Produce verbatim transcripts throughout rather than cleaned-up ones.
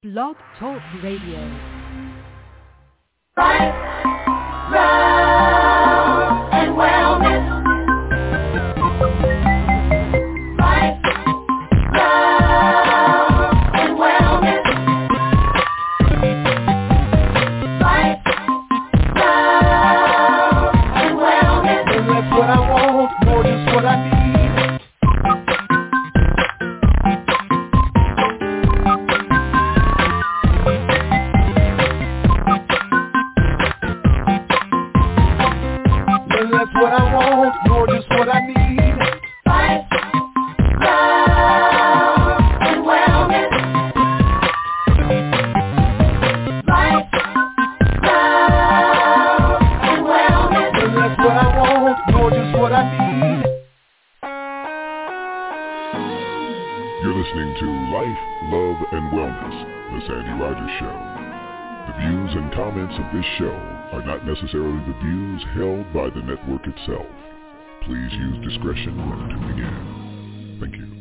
Blog Talk Radio. Life, love, and wellness. Life, love, and wellness. Life, love, and wellness. And that's what I want, more just what I need. That's what I want, more just what I need. Life, love, and wellness. Life, love, and wellness. And that's what I want, more just what I need. You're listening to Life, Love, and Wellness, The Sandy Rogers Show. The views and comments of this show are not necessarily the views held by the network itself. Please use discretion when tuning in. Thank you.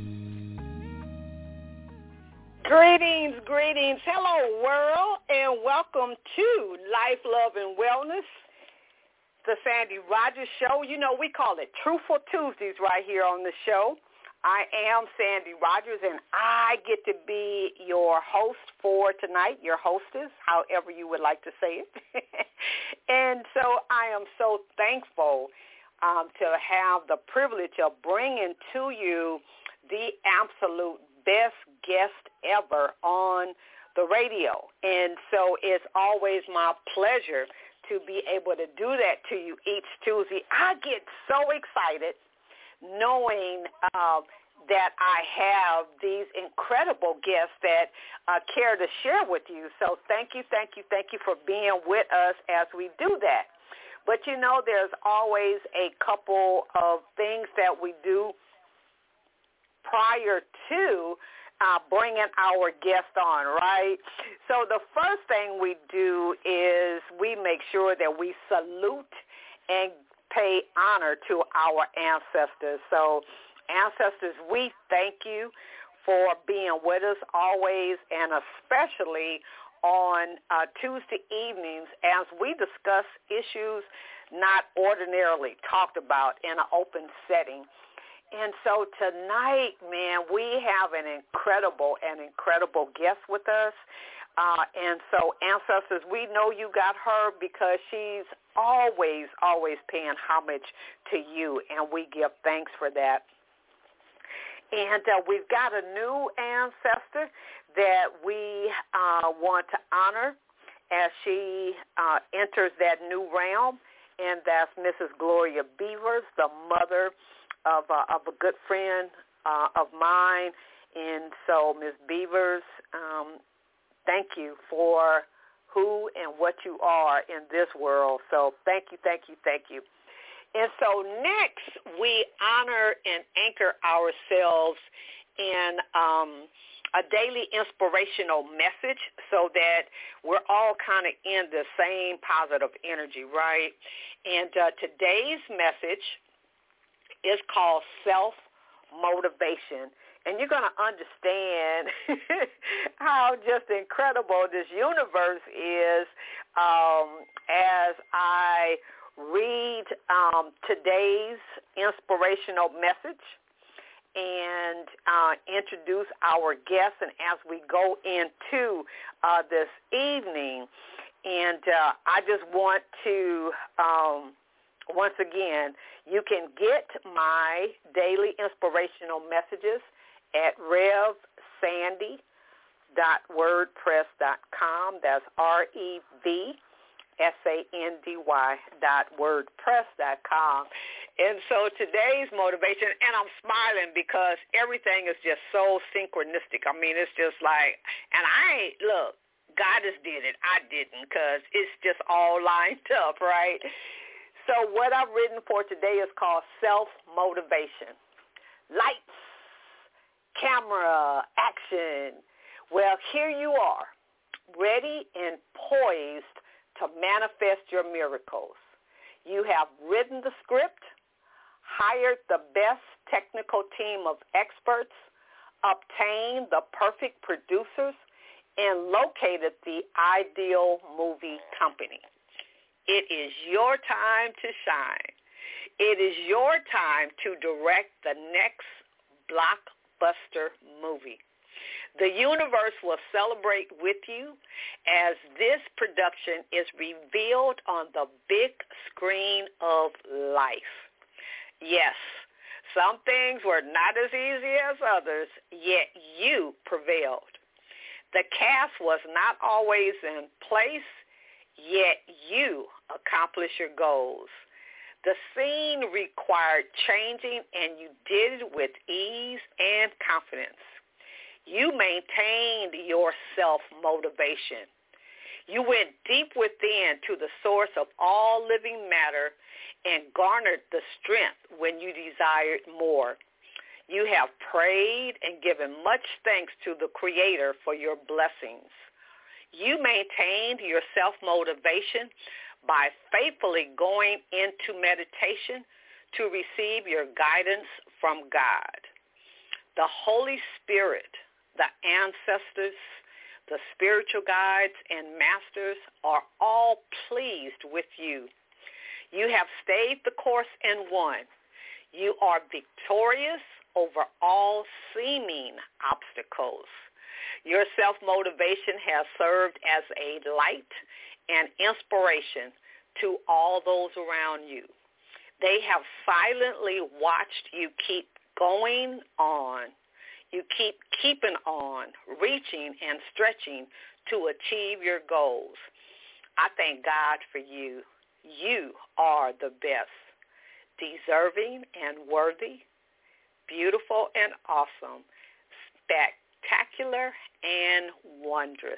Greetings, greetings. Hello, world, and welcome to Life, Love, and Wellness, the Sandy Rogers Show. You know, we call it Truthful Tuesdays right here on the show. I am Sandy Rogers, and I get to be your host for tonight, your hostess, however you would like to say it. And so I am so thankful um, to have the privilege of bringing to you the absolute best guest ever on the radio. And so it's always my pleasure to be able to do that to you each Tuesday. I get so excited knowing uh, that I have these incredible guests that uh, care to share with you. So thank you, thank you, thank you for being with us as we do that. But, you know, there's always a couple of things that we do prior to uh, bringing our guest on, right? So the first thing we do is we make sure that we salute and pay honor to our ancestors. So ancestors, we thank you for being with us always, and especially on uh, Tuesday evenings as we discuss issues not ordinarily talked about in an open setting. And so tonight, man, we have an incredible, an incredible guest with us. Uh, and so, ancestors, we know you got her because she's always, always paying homage to you, and we give thanks for that. And uh, we've got a new ancestor that we uh, want to honor as she uh, enters that new realm, and that's Missus Gloria Beavers, the mother of, uh, of a good friend uh, of mine. And so, Miz Beavers, um, thank you for who and what you are in this world. So thank you, thank you, thank you. And so next, we honor and anchor ourselves in um, a daily inspirational message so that we're all kind of in the same positive energy, right? And uh, today's message is called self-motivation. And you're going to understand how just incredible this universe is um, as I read um, today's inspirational message and uh, introduce our guests, and as we go into uh, this evening. And uh, I just want to, um, once again, you can get my daily inspirational messages at rev sandy dot wordpress dot com. That's R E V S A N D Y dot wordpress dot com. And so today's motivation, and I'm smiling because everything is just so synchronistic. I mean, it's just like, and I ain't, look, God just did it. I didn't, because it's just all lined up, right? So what I've written for today is called self-motivation. Lights, camera, action. Well, here you are, ready and poised to manifest your miracles. You have written the script, hired the best technical team of experts, obtained the perfect producers, and located the Ideal Movie Company. It is your time to shine. It is your time to direct the next blockbuster movie. The universe will celebrate with you as this production is revealed on the big screen of life. Yes, some things were not as easy as others, yet you prevailed. The cast was not always in place, yet you accomplished your goals. The scene required changing, and you did it with ease and confidence. You maintained your self-motivation. You went deep within to the source of all living matter and garnered the strength when you desired more. You have prayed and given much thanks to the Creator for your blessings. You maintained your self-motivation by faithfully going into meditation to receive your guidance from God. The Holy Spirit, the ancestors, the spiritual guides, and masters are all pleased with you. You have stayed the course and won. You are victorious over all seeming obstacles. Your self-motivation has served as a light and inspiration to all those around you. They have silently watched you keep going on. You keep keeping on, reaching and stretching to achieve your goals. I thank God for you. You are the best, deserving and worthy, beautiful and awesome, spectacular and wondrous.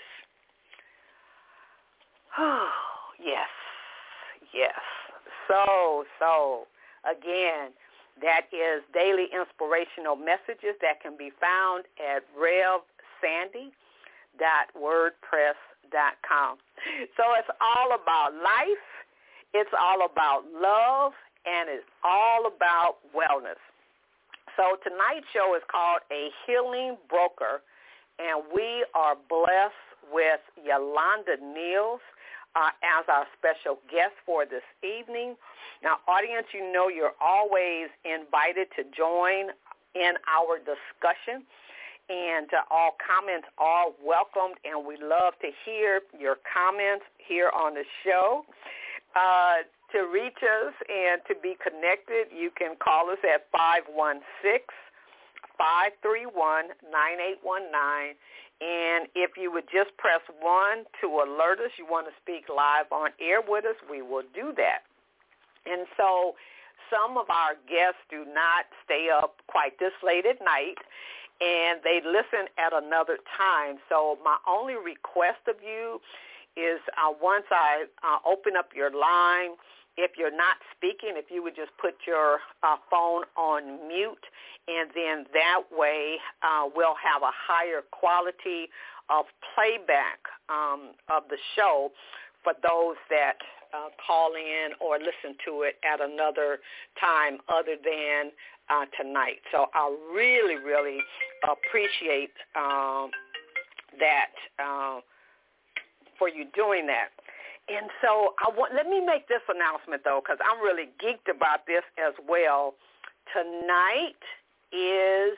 Oh, yes, yes. So, so, again, that is daily inspirational messages that can be found at rev sandy dot wordpress dot com. So it's all about life, it's all about love, and it's all about wellness. So tonight's show is called A Healing Broker, and we are blessed with Yolanda Niels Uh, as our special guest for this evening. Now, audience, you know you're always invited to join in our discussion, and uh, all comments are welcomed, and we love to hear your comments here on the show. Uh, to reach us and to be connected, you can call us at five one six, five three one, nine eight one nine. And if you would just press one to alert us, you want to speak live on air with us, we will do that. And so some of our guests do not stay up quite this late at night, and they listen at another time. So my only request of you is uh, once I uh, open up your line, if you're not speaking, if you would just put your uh, phone on mute, and then that way uh, we'll have a higher quality of playback um, of the show for those that uh, call in or listen to it at another time other than uh, tonight. So I really, really appreciate um, that uh, for you doing that. And so I want, let me make this announcement, though, because I'm really geeked about this as well. Tonight is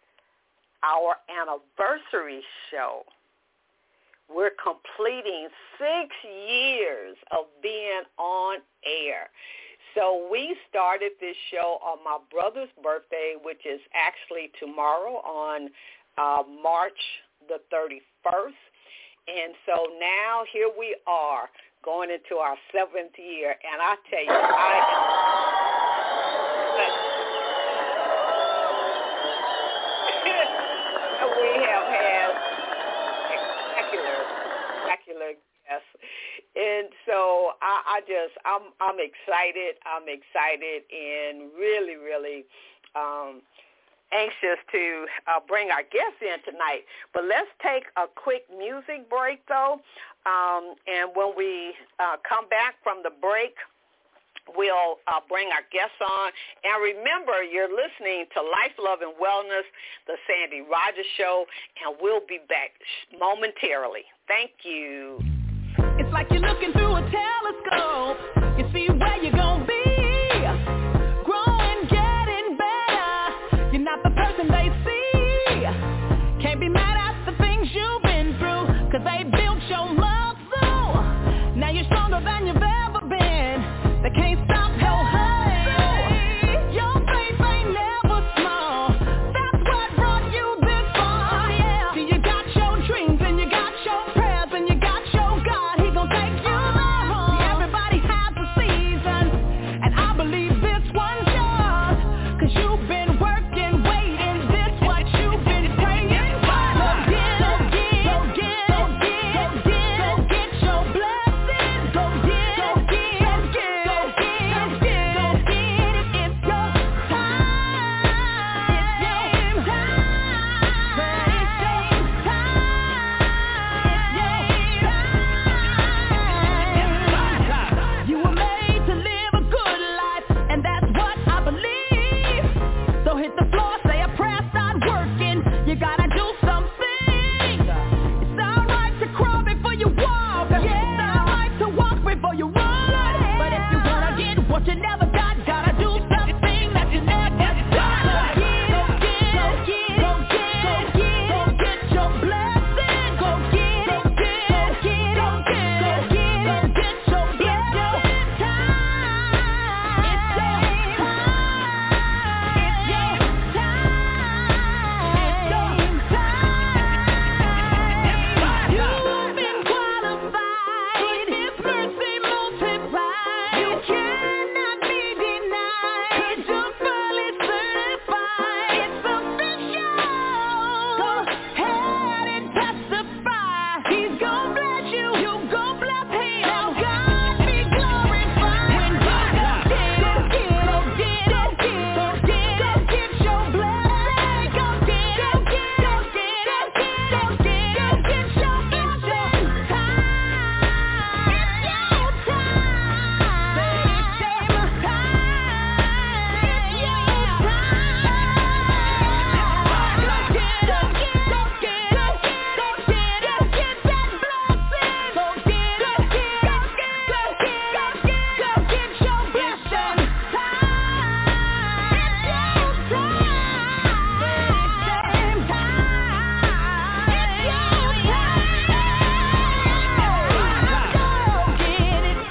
our anniversary show. We're completing six years of being on air. So we started this show on my brother's birthday, which is actually tomorrow on uh, March the thirty-first. And so now here we are, going into our seventh year, and I tell you, I am, we have had spectacular, spectacular guests, and so I, I just, I'm, I'm excited, I'm excited, and really, really um, anxious to uh, bring our guests in tonight. But let's take a quick music break, though. Um, and when we uh, come back from the break, we'll uh, bring our guests on. And remember, you're listening to Life, Love, and Wellness, the Sandy Rogers Show, and we'll be back momentarily. Thank you. It's like you're looking through a telescope. You see where you're going to be. Growing, getting better. You're not the person they see. Can't be mad at the things you've been through, because they built your muscle. Now you're stronger than you've ever been. They can't stop your hustle. Your faith ain't never small. That's what brought you this far. Yeah. See, you got your dreams and you got your prayers and you got your God. He gon' take you there. See, everybody has a season, and I believe this one's yours, 'cause you've been working, waiting. This what you've been praying for. Go get, go get, go get, go get, go get, go get your blessings. Go get, go get, go get, go get, go get, go get it. It's your time. It's your time. It's your time. You were made to live a good life, and that's what I believe. So hit the floor, say a prayer, start working. You gotta do something. It's alright to crawl before you walk. It's alright to walk before you run. But if you wanna get what you never got, gotta do something that you never got. Go get, go get, go get, go get, go get, go get your blessing. Go get, go get, go get, go get, go get, go get your blessing. It's time. It's your time. It's your time. It's your time. You've been qualified. His mercy multiplied. You cannot be denied. 'Cause you're fully certified. It's official. Go ahead and testify. He's gon' bless you. You gon' bless him. Now God be glorified. When you go get, go get, go get, go get, go get, go get your blessing. Go get, go get, go get, go get, go get, go get your blessing. It's time. It's your time. Say it's your time. It's your time. Go get, go get, go get, go get, go get, go get that blessing. Go get, go get, go get, go get, go get, go get your blessing. Time. It's your time. Say it's your time. It's your time. Go get it.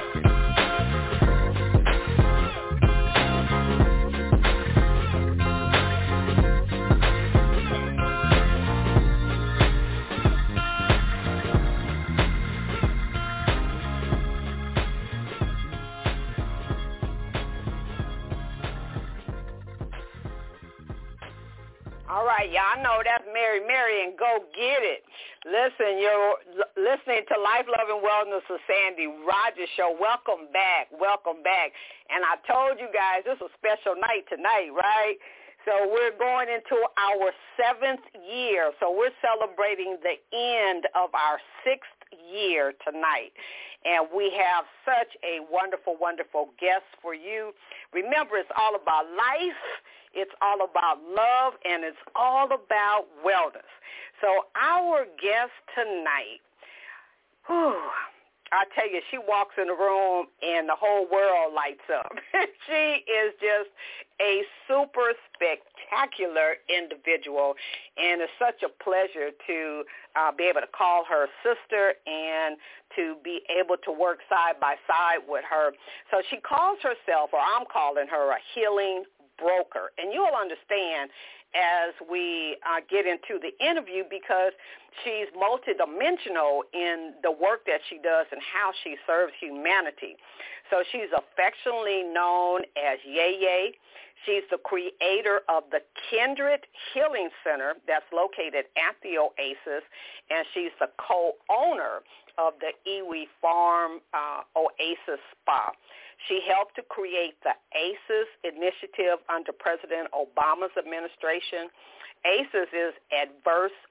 All right, y'all know that's Mary Mary and Go Get It. Listen, you're l- listening to Life, Love, and Wellness with Sandy Rogers Show. Welcome back. Welcome back. And I told you guys this is a special night tonight, right? So we're going into our seventh year. So we're celebrating the end of our sixth year tonight. And we have such a wonderful, wonderful guest for you. Remember, it's all about life. It's all about love, and it's all about wellness. So our guest tonight, whew, I tell you, she walks in the room and the whole world lights up. She is just a super spectacular individual, and it's such a pleasure to uh, be able to call her sister and to be able to work side by side with her. So she calls herself, or I'm calling her, a healing broker. And you'll understand as we uh, get into the interview, because she's multidimensional in the work that she does and how she serves humanity. So she's affectionately known as Yeye. She's the creator of the Kindred Healing Center that's located at the Oasis, and she's the co-owner of the Iwi Farm uh, Oasis Spa. She helped to create the ACES initiative under President Obama's administration. ACES is Adverse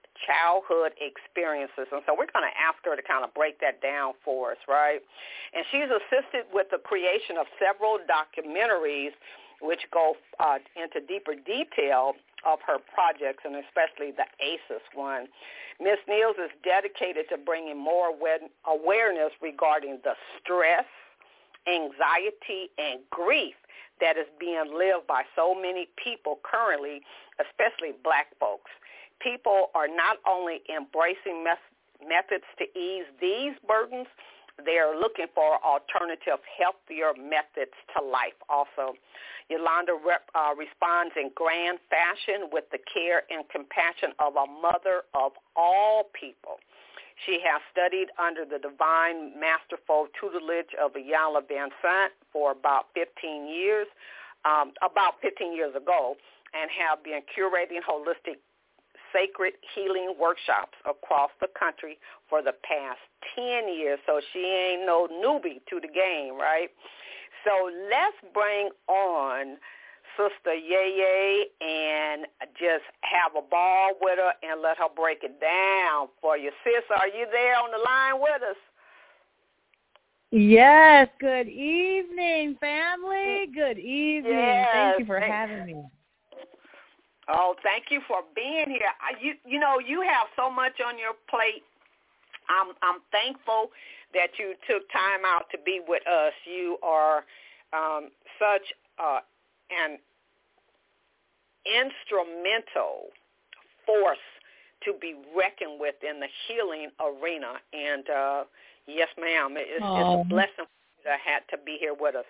childhood experiences. And so we're going to ask her to kind of break that down for us, right? And she's assisted with the creation of several documentaries which go uh, into deeper detail of her projects, and especially the ACEs one. Miz Niels is dedicated to bringing more awareness regarding the stress, anxiety, and grief that is being lived by so many people currently, especially black folks. People are not only embracing mes- methods to ease these burdens, they are looking for alternative, healthier methods to life also. Yolanda rep, uh, responds in grand fashion with the care and compassion of a mother of all people. She has studied under the divine, masterful tutelage of Iyanla Vanzant for about fifteen years, um, about fifteen years ago, and have been curating holistic sacred healing workshops across the country for the past ten years. So she ain't no newbie to the game, right? So let's bring on Sister Yeye and just have a ball with her and let her break it down for you. Sis, are you there on the line with us? Yes. Good evening, family. Good evening. Yes. Thank you for having me. Oh, thank you for being here. I, you, you know, you have so much on your plate. I'm, I'm thankful that you took time out to be with us. You are um, such uh, an instrumental force to be reckoned with in the healing arena. And, uh, yes, ma'am, it's, it's a blessing for you to have to be here with us.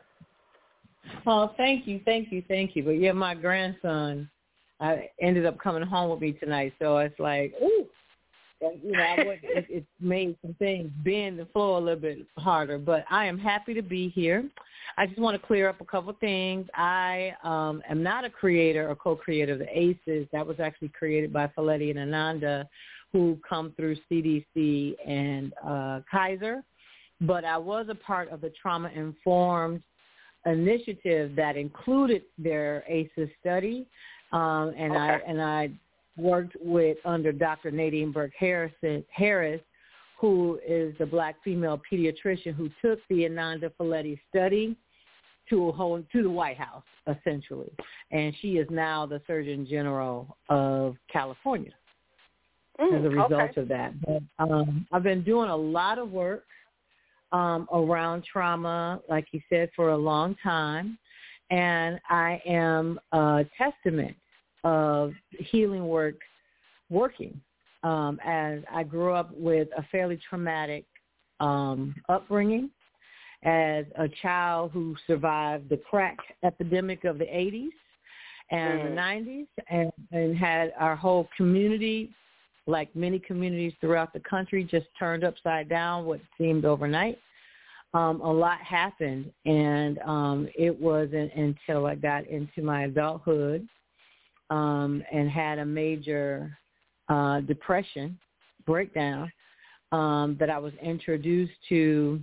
Oh, thank you, thank you, thank you. But, yeah, my grandson I ended up coming home with me tonight, so it's like, ooh. You know, I would, it, it made some things bend the floor a little bit harder, but I am happy to be here. I just want to clear up a couple things. I um, am not a creator or co-creator of the ACEs. That was actually created by Folletti and Ananda, who come through C D C and uh, Kaiser, but I was a part of the trauma-informed initiative that included their ACEs study, um, and okay. I and I. worked with under Doctor Nadine Burke Harrison, Harris, who is the black female pediatrician who took the Ananda Folletti study to a whole, to the White House, essentially. And she is now the Surgeon General of California mm, as a result okay. of that. But, um, I've been doing a lot of work um, around trauma, like you said, for a long time. And I am a testament of healing work working. Um, as I grew up with a fairly traumatic um, upbringing as a child who survived the crack epidemic of the eighties and mm. the nineties and, and had our whole community, like many communities throughout the country, just turned upside down what seemed overnight. Um, a lot happened, and um, it wasn't until I got into my adulthood Um, and had a major uh, depression breakdown um, that I was introduced to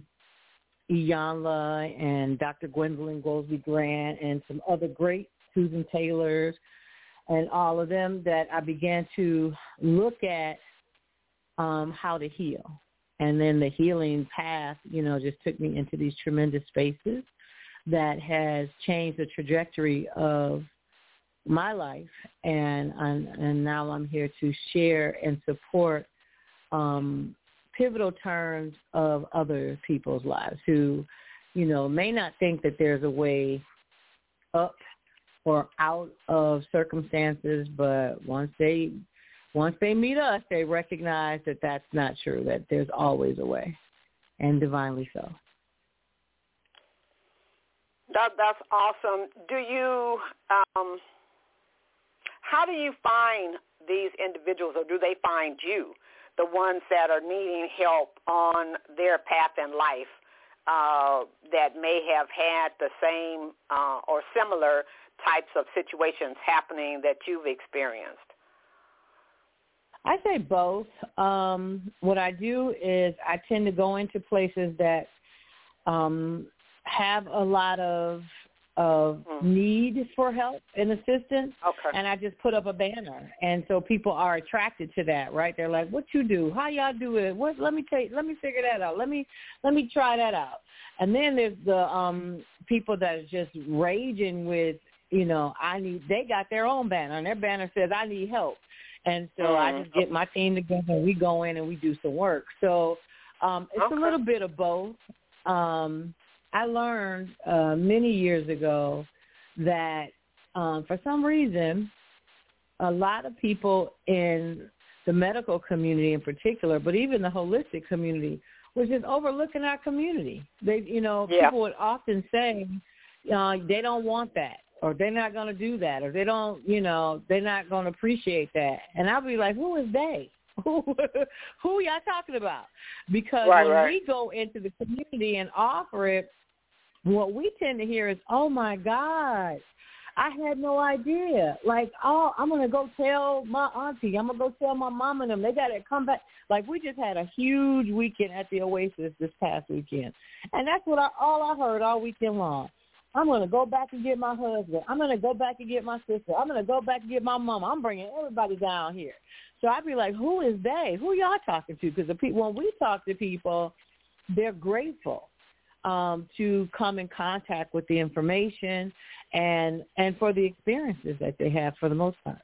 Iyanla and Doctor Gwendolyn Goldsby Grant and some other great Susan Taylors and all of them, that I began to look at um, how to heal. And then the healing path, you know, just took me into these tremendous spaces that has changed the trajectory of my life, and I'm, and now I'm here to share and support um, pivotal turns of other people's lives who, you know, may not think that there's a way up or out of circumstances, but once they once they meet us, they recognize that that's not true, that there's always a way, and divinely so. That, that's awesome. Do you... Um How do you find these individuals, or do they find you, the ones that are needing help on their path in life uh, that may have had the same uh, or similar types of situations happening that you've experienced? I say both. Um, what I do is I tend to go into places that um, have a lot of of mm-hmm. need for help and assistance, okay. and I just put up a banner, and so people are attracted to that, right? They're like, "What you do? How y'all do it? What? Let me take. Let me figure that out. Let me let me try that out." And then there's the um, people that are just raging with, you know, I need. They got their own banner, and their banner says, "I need help," and so mm-hmm. I just get my team together, and we go in and we do some work. So um, it's okay. a little bit of both. Um, I learned uh, many years ago that um, for some reason, a lot of people in the medical community in particular, but even the holistic community, was just overlooking our community. They, you know, yeah. people would often say uh, they don't want that, or they're not going to do that, or they don't, you know, they're not going to appreciate that. And I'll be like, who is they? Who, who y'all talking about? Because right, when right. we go into the community and offer it, what we tend to hear is, oh, my God, I had no idea. Like, oh, I'm going to go tell my auntie. I'm going to go tell my mom and them. They got to come back. Like, we just had a huge weekend at the Oasis this past weekend. And that's what I, all I heard all weekend long. I'm going to go back and get my husband. I'm going to go back and get my sister. I'm going to go back and get my mom. I'm bringing everybody down here. So I'd be like, who is they? Who y'all talking to? Because the pe- when we talk to people, they're grateful. Um, to come in contact with the information and and for the experiences that they have for the most part.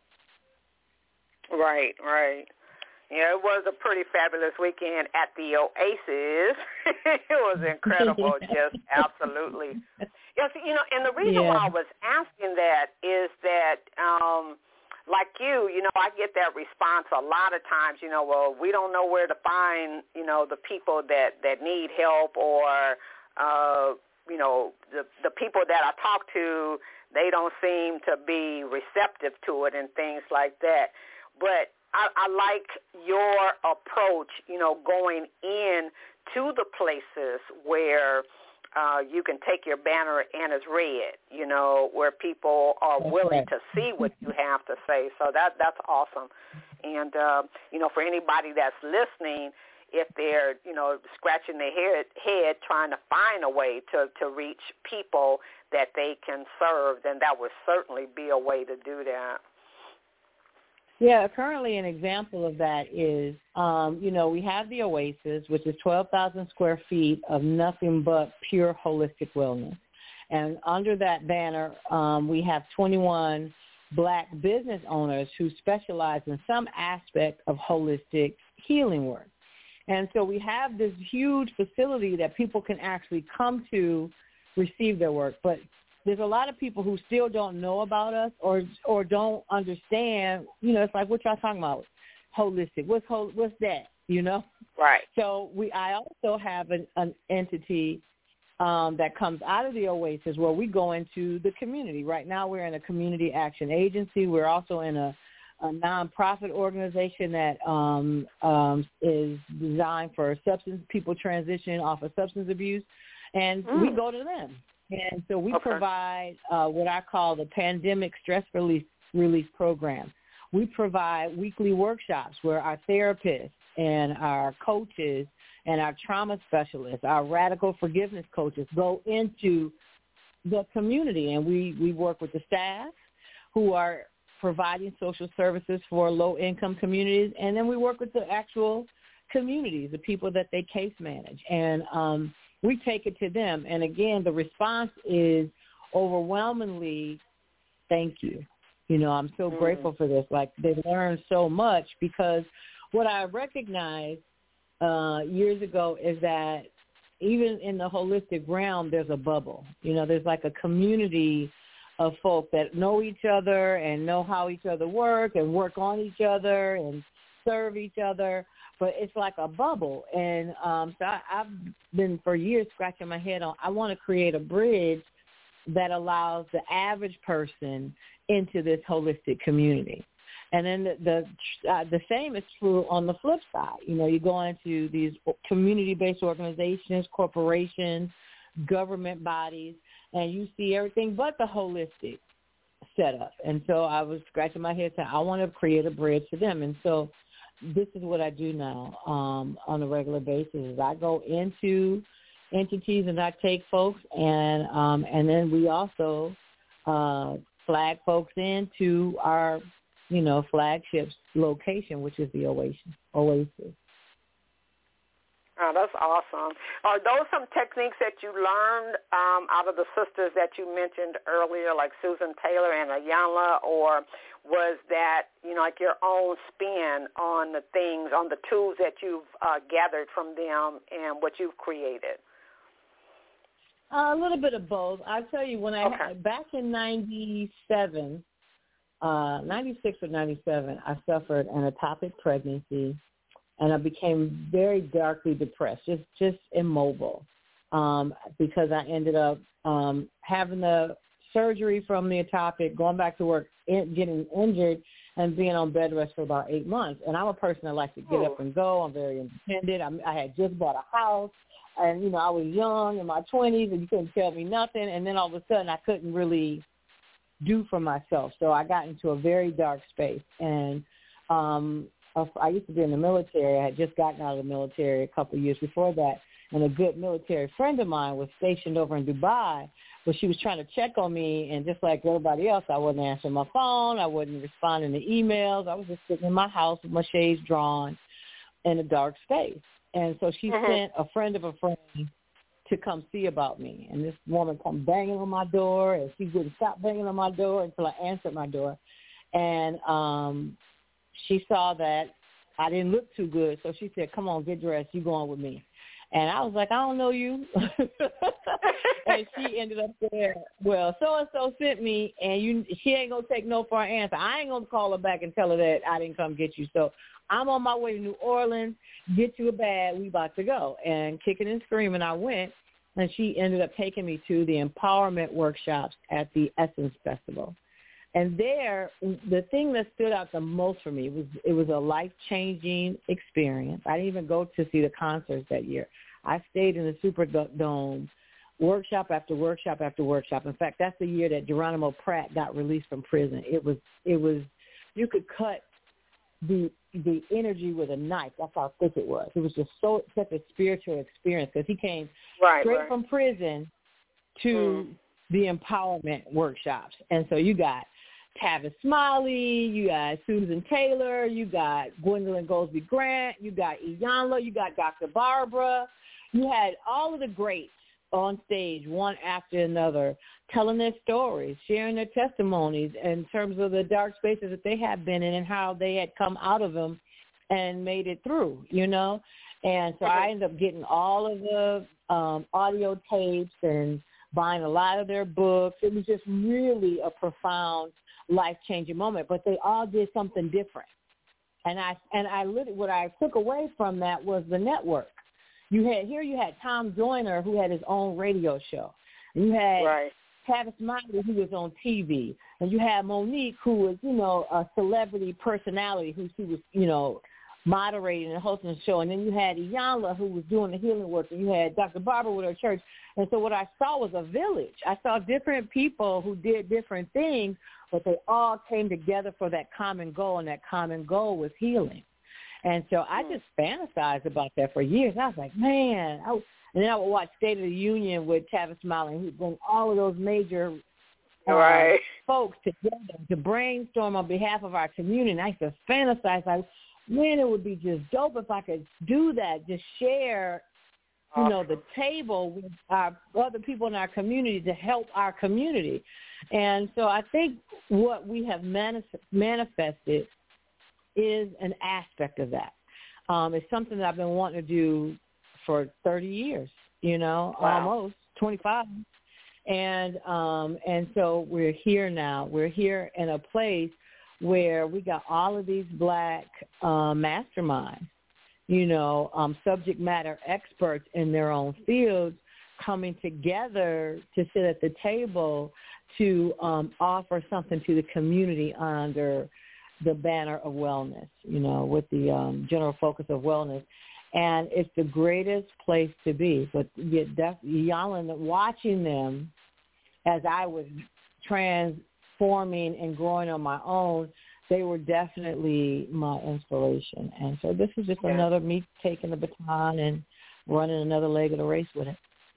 Right, right. Yeah, it was a pretty fabulous weekend at the Oasis. It was incredible, just absolutely. Yes, you know, and the reason yeah. why I was asking that is that, um, like you, you know, I get that response a lot of times, you know, well, we don't know where to find, you know, the people that, that need help or, Uh, you know, the the people that I talk to, they don't seem to be receptive to it and things like that. But I, I like your approach, you know, going in to the places where uh, you can take your banner and it's read, you know, where people are that's willing right. to see what you have to say. So that that's awesome. And, uh, you know, for anybody that's listening, if they're, you know, scratching their head, head trying to find a way to, to reach people that they can serve, then that would certainly be a way to do that. Yeah, currently an example of that is, um, you know, we have the Oasis, which is twelve thousand square feet of nothing but pure holistic wellness. And under that banner, um, we have twenty-one Black business owners who specialize in some aspect of holistic healing work. And so we have this huge facility that people can actually come to receive their work. But there's a lot of people who still don't know about us or or don't understand, you know, it's like, what y'all talking about? Holistic. What's hol- what's that, you know? Right. So we I also have an, an entity um, that comes out of the Oasis where we go into the community. Right now we're in a community action agency. We're also in a a nonprofit organization that um, um, is designed for substance people transitioning off of substance abuse, and mm. we go to them. And so we okay. provide uh, what I call the pandemic stress release release program. We provide weekly workshops where our therapists and our coaches and our trauma specialists, our radical forgiveness coaches go into the community, and we, we work with the staff who are providing social services for low-income communities, and then we work with the actual communities, the people that they case manage, and um, we take it to them. And again, the response is overwhelmingly, thank you. You know, I'm so mm. grateful for this. Like, they've learned so much, because what I recognized uh, years ago is that even in the holistic realm, there's a bubble. You know, there's like a community of folk that know each other and know how each other work and work on each other and serve each other, but it's like a bubble. And um, so I, I've been for years scratching my head on, I want to create a bridge that allows the average person into this holistic community. And then the the, uh, the same is true on the flip side. You know, you go into these community-based organizations, corporations, government bodies, and you see everything but the holistic setup. And so I was scratching my head saying, I want to create a bridge to them. And so this is what I do now um, on a regular basis is I go into entities and I take folks, and um, and then we also uh, flag folks into our, you know, flagship location, which is the Oasis. Oasis. Oh, that's awesome. Are those some techniques that you learned um, out of the sisters that you mentioned earlier, like Susan Taylor and Iyanla, or was that, you know, like your own spin on the things, on the tools that you've uh, gathered from them and what you've created? Uh, a little bit of both. I'll tell you, when I Okay. back in ninety-seven, uh, ninety-six or ninety-seven, I suffered an ectopic pregnancy. And I became very darkly depressed, just just immobile, um, because I ended up um, having the surgery from the ectopic, going back to work, in, getting injured, and being on bed rest for about eight months. And I'm a person that likes to get oh. up and go. I'm very independent. I'm, I had just bought a house, and, you know, I was young in my twenties, and you couldn't tell me nothing. And then all of a sudden I couldn't really do for myself. So I got into a very dark space. And um I used to be in the military. I had just gotten out of the military a couple of years before that, and a good military friend of mine was stationed over in Dubai, but she was trying to check on me, and just like everybody else, I wasn't answering my phone. I wasn't responding to emails. I was just sitting in my house with my shades drawn in a dark space. And so she mm-hmm. sent a friend of a friend to come see about me, and this woman come banging on my door, and she wouldn't stop banging on my door until I answered my door. And um she saw that I didn't look too good, so she said, come on, get dressed. You going with me. And I was like, I don't know you. And she ended up there, well, so-and-so sent me, and you, she ain't going to take no for an answer. I ain't going to call her back and tell her that I didn't come get you. So I'm on my way to New Orleans, get you a bag, we about to go. And kicking and screaming, I went, and she ended up taking me to the empowerment workshops at the Essence Festival. And there, the thing that stood out the most for me was it was a life-changing experience. I didn't even go to see the concerts that year. I stayed in the Superdome, workshop after workshop after workshop. In fact, that's the year that Geronimo Pratt got released from prison. It was, it was, you could cut the the energy with a knife. That's how thick it was. It was just so such a spiritual experience because he came right, straight right. from prison to mm. the empowerment workshops. And so you got Tavis Smiley, you got Susan Taylor, you got Gwendolyn Goldsby Grant, you got Iyanla, you got Doctor Barbara. You had all of the greats on stage, one after another, telling their stories, sharing their testimonies in terms of the dark spaces that they have been in and how they had come out of them and made it through, you know. And so I ended up getting all of the um, audio tapes and buying a lot of their books. It was just really a profound, life-changing moment. But they all did something different. And I and I literally, what I took away from that was the network. You had here you had Tom Joyner, who had his own radio show. And you had right. Tavis Smiley, who was on T V. And you had Monique, who was, you know, a celebrity personality, who she was, you know, moderating and hosting the show. And then you had Iyanla, who was doing the healing work. And you had Doctor Barbara with her church. And so what I saw was a village. I saw different people who did different things, but they all came together for that common goal, and that common goal was healing. And so I just fantasized about that for years. I was like, man. I, and then I would watch State of the Union with Tavis Smiley, who'd bring all of those major uh, right. folks together to brainstorm on behalf of our community. And I used to fantasize, like, man, it would be just dope if I could do that, just share, you know, the table with our other people in our community to help our community. And so I think what we have manif- manifested is an aspect of that. Um, it's something that I've been wanting to do for thirty years, you know, wow. almost twenty-five. And um, and so we're here now. We're here in a place where we got all of these black uh, masterminds, you know, um, subject matter experts in their own fields coming together to sit at the table to um, offer something to the community under the banner of wellness, you know, with the um, general focus of wellness. And it's the greatest place to be. But yet, def- Iyanla, watching them as I was transforming and growing on my own, they were definitely my inspiration. And so this is just yeah. another me taking the baton and running another leg of the race with it.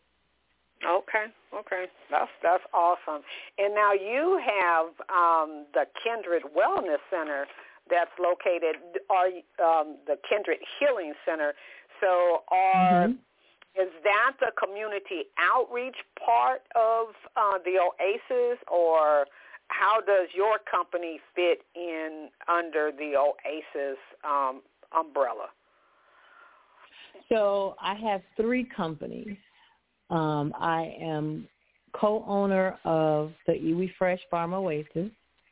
Okay, okay, that's that's awesome. And now you have um, the Kindred Wellness Center that's located, or um, the Kindred Healing Center. So, are mm-hmm. is that the community outreach part of uh, the Oasis, or how does your company fit in under the Oasis um, umbrella? So I have three companies. Um, I am co-owner of the Iwi Fresh Farm Oasis.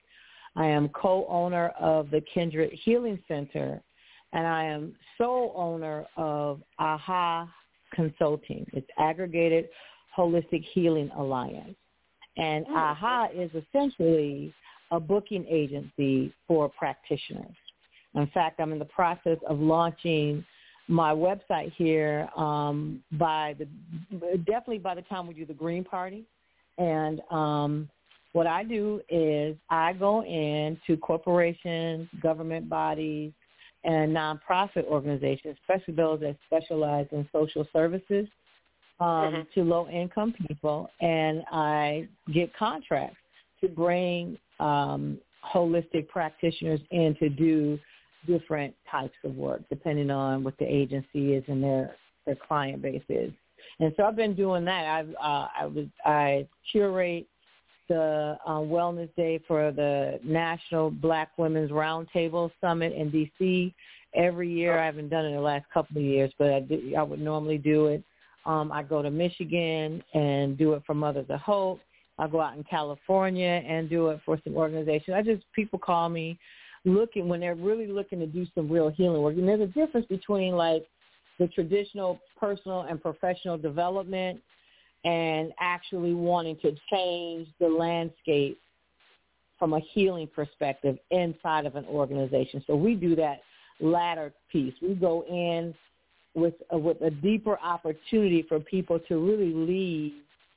I am co-owner of the Kindred Healing Center, and I am sole owner of AHA Consulting. It's Aggregated Holistic Healing Alliance. And mm-hmm. AHA is essentially a booking agency for practitioners. In fact, I'm in the process of launching my website here um, by the definitely by the time we do the Green Party. And um, what I do is I go into corporations, government bodies, and nonprofit organizations, especially those that specialize in social services, um, mm-hmm. to low-income people, and I get contracts to bring um, holistic practitioners in to do different types of work, depending on what the agency is and their their client base is. And so I've been doing that. I've uh, I was I curate the uh, Wellness Day for the National Black Women's Roundtable Summit in D C every year. I haven't done it in the last couple of years, but I do, I would normally do it. Um, I go to Michigan and do it for Mothers of Hope. I go out in California and do it for some organizations. I just people call me. Looking when they're really looking to do some real healing work. And there's a difference between like the traditional personal and professional development and actually wanting to change the landscape from a healing perspective inside of an organization. So we do that latter piece. We go in with a, with a deeper opportunity for people to really leave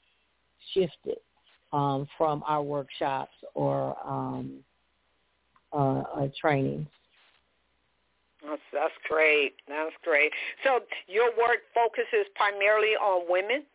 shifted um, from our workshops or um Uh, uh, training. That's, that's great. That's great. So your work focuses primarily on women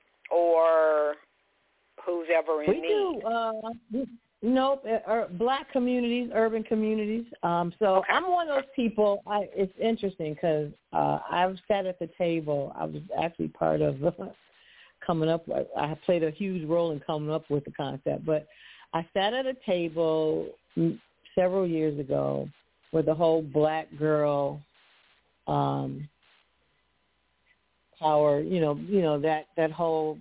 or who's ever in we need? Do, uh, we, nope, uh, black communities, urban communities. Um, so okay. I'm one of those people. I, it's interesting because uh, I've sat at the table. I was actually part of coming up. I played a huge role in coming up with the concept. But I sat at a table several years ago with the whole black girl um, power, you know, you know, that, that whole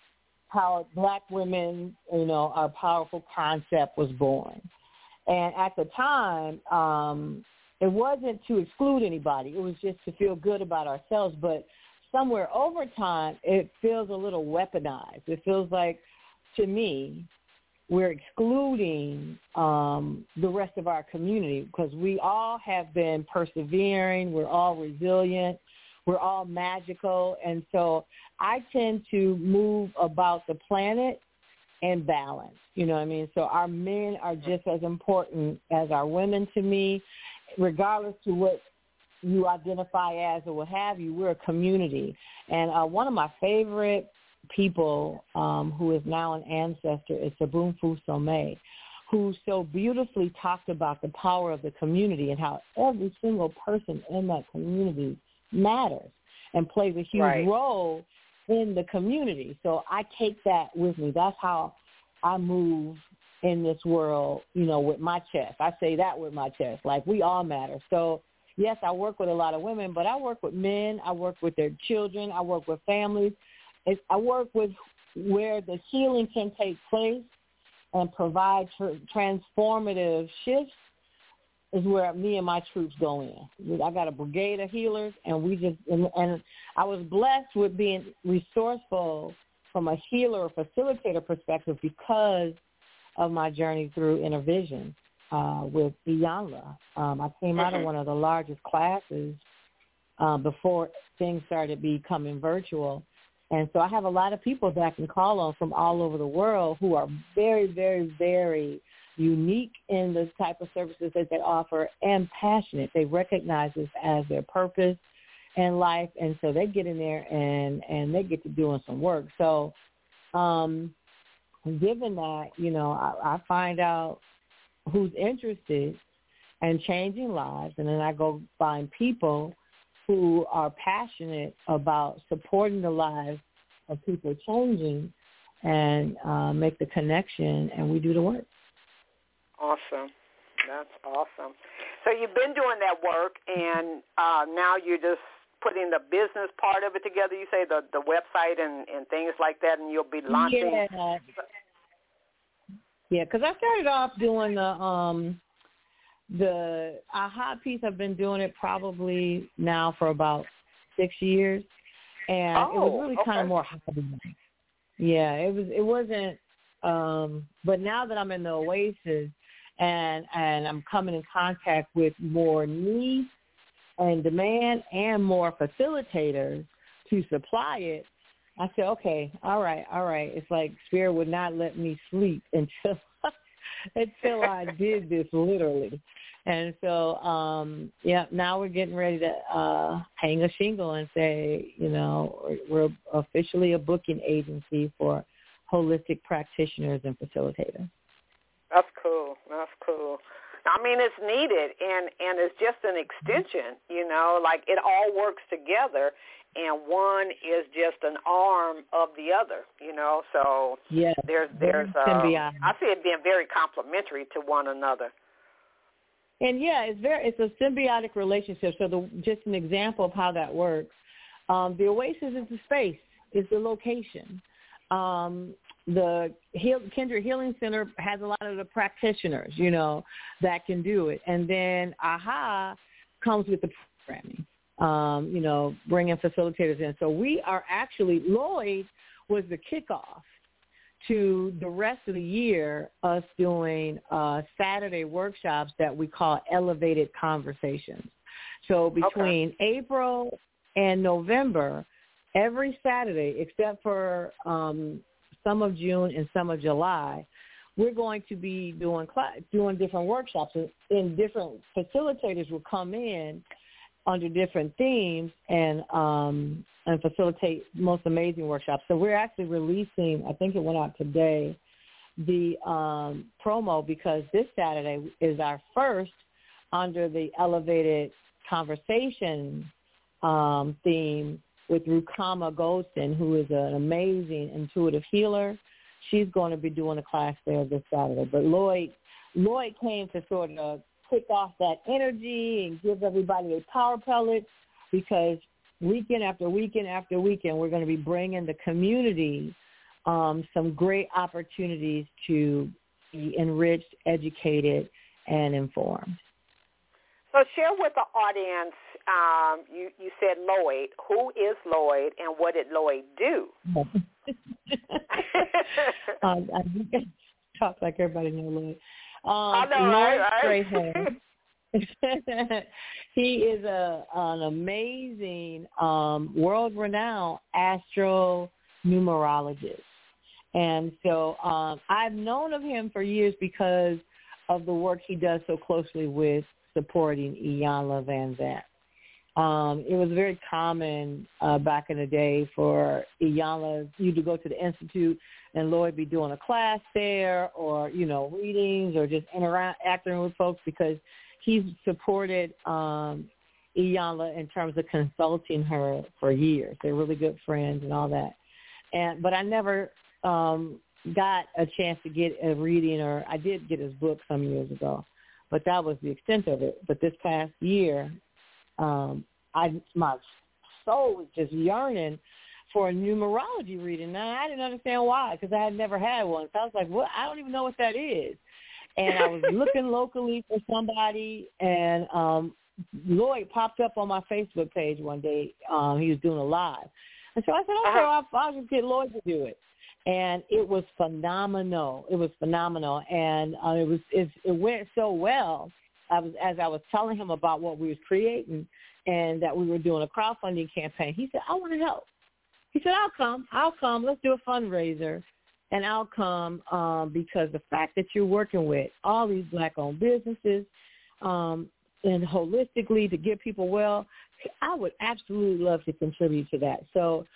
power, black women, you know, our powerful concept was born. And at the time, um, it wasn't to exclude anybody. It was just to feel good about ourselves. But somewhere over time, it feels a little weaponized. It feels like, to me, we're excluding um, the rest of our community because we all have been persevering. We're all resilient. We're all magical. And so I tend to move about the planet in balance. You know what I mean? So our men are just as important as our women to me, regardless to what you identify as or what have you. We're a community. And uh, one of my favorite people um, who is now an ancestor is Sabunfu Somé, who so beautifully talked about the power of the community and how every single person in that community matters and plays a huge right. role in the community. So I take that with me. That's how I move in this world, you know, with my chest. I say that with my chest, like we all matter. So, yes, I work with a lot of women, but I work with men. I work with their children. I work with families. I work with where the healing can take place and provide tr- transformative shifts is where me and my troops go in. I got a brigade of healers, and we just and, and I was blessed with being resourceful from a healer or facilitator perspective because of my journey through Intervision uh, with Iyanla. Um, I came out of one of the largest classes uh, before things started becoming virtual. And so I have a lot of people that I can call on from all over the world who are very, very, very unique in the type of services that they offer and passionate. They recognize this as their purpose in life, and so they get in there and, and they get to doing some work. So um, given that, you know, I, I find out who's interested in changing lives, and then I go find people who are passionate about supporting the lives of people changing, and uh, make the connection, and we do the work. Awesome. That's awesome. So you've been doing that work, and uh, now you're just putting the business part of it together. You say the, the website and, and things like that, and you'll be launching. Yeah, yeah. Because I started off doing the um, the AHA piece. I've been doing it probably now for about six years, and oh, it was really okay. kind of more hobby-like. Yeah, it was. It wasn't. Um, but now that I'm in the Oasis, and and I'm coming in contact with more needs and demand and more facilitators to supply it, I said, okay, all right, all right. It's like Spirit would not let me sleep until until I did this literally. And so, um, yeah, now we're getting ready to uh, hang a shingle and say, you know, we're officially a booking agency for holistic practitioners and facilitators. That's cool. That's cool. I mean, it's needed, and, and it's just an extension, you know, like it all works together, and one is just an arm of the other, you know. So yeah, there's, there's uh, I see it being very complementary to one another. And, yeah, it's very it's a symbiotic relationship. So the, just an example of how that works, um, the Oasis is the space, is the location. Um, the Heal, Kindred Healing Center has a lot of the practitioners, you know, that can do it. And then AHA comes with the programming, um, you know, bringing facilitators in. So we are actually, Lloyd was the kickoff to the rest of the year, us doing uh, Saturday workshops that we call Elevated Conversations. So between okay. April and November, every Saturday, except for um, some of June and some of July, we're going to be doing class, doing different workshops, and, and different facilitators will come in under different themes and um, and facilitate most amazing workshops. So we're actually releasing, I think it went out today, the um, promo, because this Saturday is our first under the Elevated Conversation um, theme with Rukama Goldston, who is an amazing intuitive healer. She's going to be doing a class there this Saturday. But Lloyd, Lloyd came to sort of kick off that energy and give everybody a power pellet, because weekend after weekend after weekend, we're going to be bringing the community um, some great opportunities to be enriched, educated, and informed. So share with the audience, um, you, you said Lloyd. Who is Lloyd, and what did Lloyd do? um, I talk like everybody knows Lloyd. Um, I know, Lloyd right? right? He is a an amazing, um, world-renowned astro-numerologist. And so um, I've known of him for years because of the work he does so closely with supporting Iyanla Vanzant. Um, it was very common uh, back in the day for Iyanla, you to go to the Institute and Lloyd be doing a class there, or, you know, readings, or just interacting with folks, because he's supported um, Iyanla in terms of consulting her for years. They're really good friends and all that. And but I never um, got a chance to get a reading, or I did get his book some years ago, but that was the extent of it. But this past year, um, I my soul was just yearning for a numerology reading. Now, I didn't understand why, because I had never had one. So I was like, "What? I don't even know what that is." And I was looking locally for somebody, and um, Lloyd popped up on my Facebook page one day. Um, he was doing a live. And so I said, okay, I'll, I'll just get Lloyd to do it. And it was phenomenal. It was phenomenal. And uh, it was it, it went so well. I was as I was telling him about what we was creating and that we were doing a crowdfunding campaign, he said, I want to help. He said, I'll come. I'll come. Let's do a fundraiser. And I'll come um, because the fact that you're working with all these Black-owned businesses um, and holistically to get people well, I would absolutely love to contribute to that. So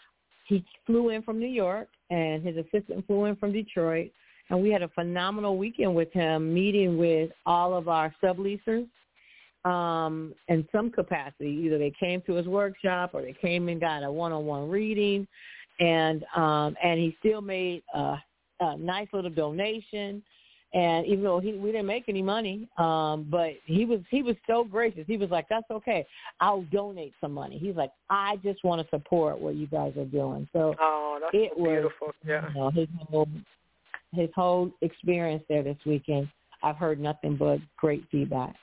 he flew in from New York, and his assistant flew in from Detroit, and we had a phenomenal weekend with him, meeting with all of our subleasers um, in some capacity. Either they came to his workshop or they came and got a one-on-one reading, and um, and he still made a, a nice little donation. And even though he, we didn't make any money, um, but he was he was so gracious. He was like, "That's okay. I'll donate some money." He's like, "I just want to support what you guys are doing." So oh, that's it so was beautiful. Yeah. You know, his whole his whole experience there this weekend. I've heard nothing but great feedback.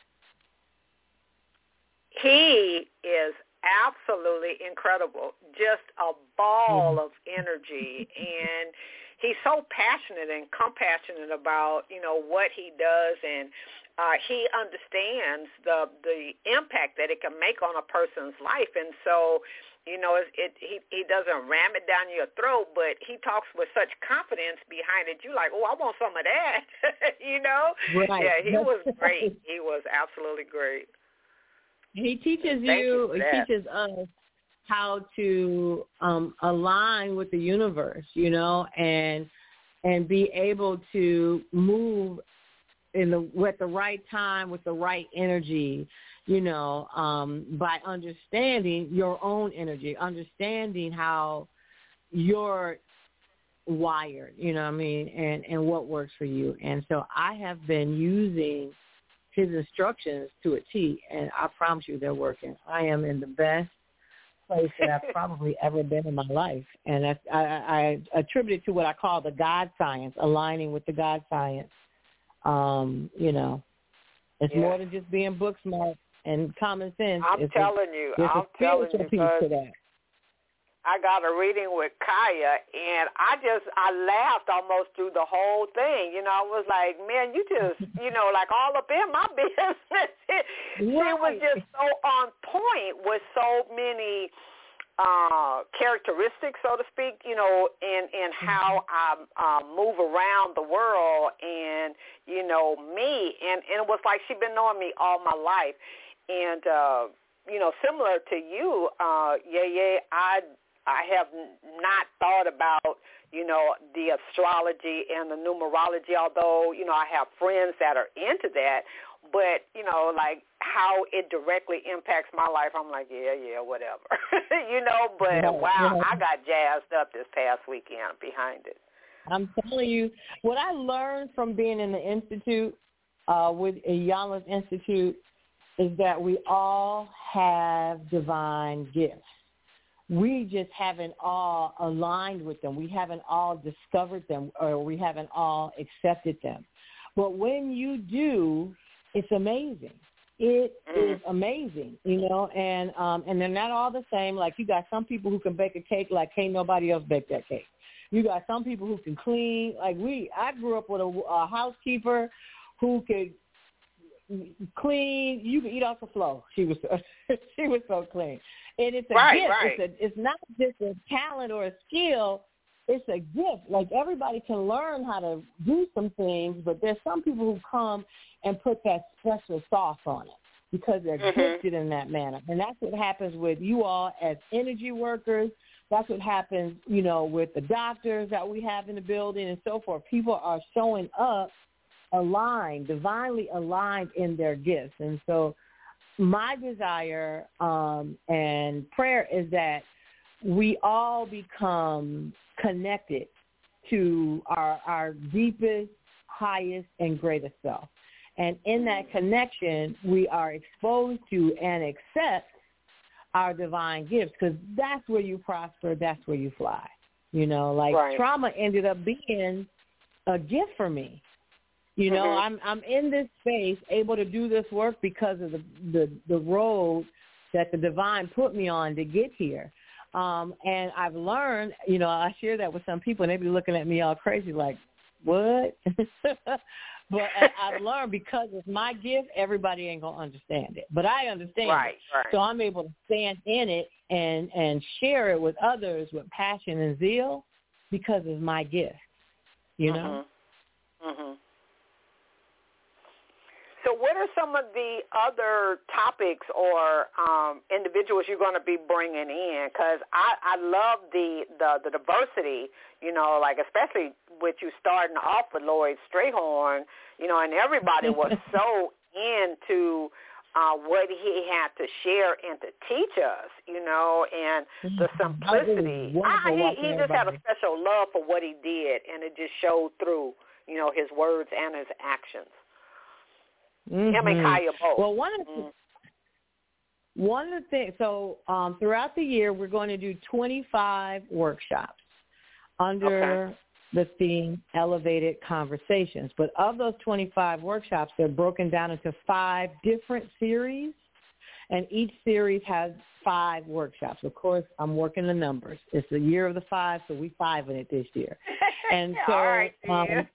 He is absolutely incredible. Just a ball Mm-hmm. of energy, and he's so passionate and compassionate about, you know, what he does, and uh, he understands the the impact that it can make on a person's life. And so, you know, it, it he, he doesn't ram it down your throat, but he talks with such confidence behind it. You're like, oh, I want some of that, you know? Right. Yeah, he That's was great. right. He was absolutely great. He teaches Thank you, you for he that. teaches us how to um, align with the universe, you know, and and be able to move in the at the right time with the right energy, you know, um, by understanding your own energy, understanding how you're wired, you know what I mean, and, and what works for you. And so I have been using his instructions to a T, and I promise you they're working. I am in the best place that I've probably ever been in my life. And I, I, I attribute it to what I call the God science, aligning with the God science. Um, you know, it's Yeah. more than just being book smart and common sense. I'm it's telling you, a, I'm telling spiritual you, piece because to that. I got a reading with Kaya, and I just, I laughed almost through the whole thing. You know, I was like, man, you just, you know, like all up in my business. She was just so on point with so many uh, characteristics, so to speak, you know, in, in how I um, move around the world and, you know, me. And, and it was like she'd been knowing me all my life. And, uh, you know, similar to you, uh, yeah, yeah, I I have not thought about, you know, the astrology and the numerology, although, you know, I have friends that are into that. But, you know, like how it directly impacts my life, I'm like, yeah, yeah, whatever. you know, but, Yeah, wow, yeah. I got jazzed up this past weekend behind it. I'm telling you, what I learned from being in the Institute, uh, with Iyanla's Institute, is that we all have divine gifts. We just haven't all aligned with them. We haven't all discovered them, or we haven't all accepted them. But when you do, it's amazing. It mm. is amazing, you know, and um, and they're not all the same. Like, you got some people who can bake a cake like can't nobody else bake that cake. You got some people who can clean. Like we, I grew up with a, a housekeeper who could clean. You could eat off the floor. She was she was so clean. And it's a right, gift. Right. It's a, it's not just a talent or a skill. It's a gift. Like, everybody can learn how to do some things, but there's some people who come and put that special sauce on it because they're mm-hmm. gifted in that manner. And that's what happens with you all as energy workers. That's what happens, you know, with the doctors that we have in the building and so forth. People are showing up aligned, divinely aligned in their gifts. And so my desire um, and prayer is that we all become connected to our, our deepest, highest, and greatest self. And in that connection, we are exposed to and accept our divine gifts, because that's where you prosper, that's where you fly. You know, like right. trauma ended up being a gift for me. You know, mm-hmm. I'm I'm in this space, able to do this work because of the, the, the road that the divine put me on to get here. Um, and I've learned, you know, I share that with some people, and they be looking at me all crazy like, what? But I, I've learned because it's my gift, everybody ain't going to understand it. But I understand right, it. Right. So I'm able to stand in it and, and share it with others with passion and zeal because it's my gift, you know? Mm-hmm. Mm-hmm. So what are some of the other topics or um, individuals you're going to be bringing in? Because I, I love the, the, the diversity, you know, like especially with you starting off with Lloyd Strayhorn, you know, and everybody was so into uh, what he had to share and to teach us, you know, and the simplicity. I, he he just had a special love for what he did, and it just showed through, you know, his words and his actions. Mm-hmm. Him and Kaya both. Well, one of the, mm. one of the things, so um, throughout the year, we're going to do twenty-five workshops under okay. the theme Elevated Conversations. But of those twenty-five workshops, they're broken down into five different series, and each series has five workshops. Of course, I'm working the numbers. It's the year of the five, so we five in it this year. And so All right, um,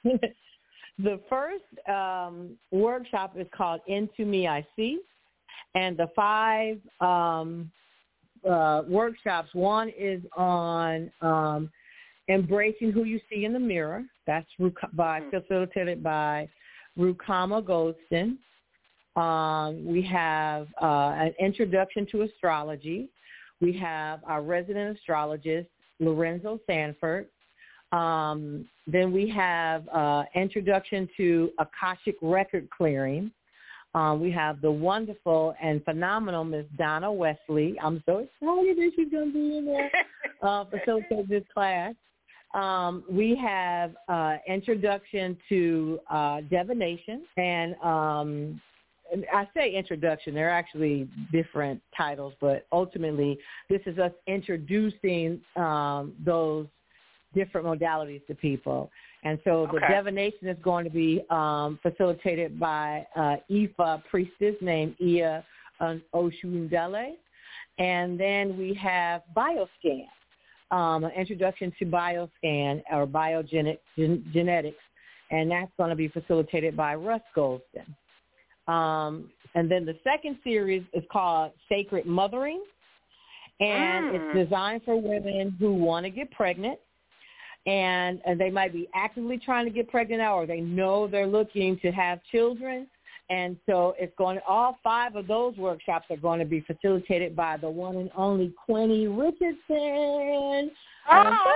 the first um, workshop is called Into Me I See, and the five um, uh, workshops, one is on um, Embracing Who You See in the Mirror. That's by, facilitated by Rukama Goldston. Um, we have uh, an Introduction to Astrology. We have our resident astrologist, Lorenzo Sanford. Um, then we have uh, Introduction to Akashic Record Clearing. Um, we have the wonderful and phenomenal Miss Donna Wesley. I'm so excited that she's going to be in there uh, facilitate this class. Um, we have uh, Introduction to uh, Divination, and um, I say introduction. They're actually different titles, but ultimately this is us introducing um, those different modalities to people. And so the okay. divination is going to be um, facilitated by uh, Ifa priestess named Iya Oshundele. And then we have BioScan, um, an introduction to BioScan or biogenetics, and that's going to be facilitated by Russ Goldston. Um, and then the second series is called Sacred Mothering, and mm. it's designed for women who want to get pregnant. And, and they might be actively trying to get pregnant now, or they know they're looking to have children. And so it's going to, all five of those workshops are going to be facilitated by the one and only Quinny Richardson. Oh, I'm so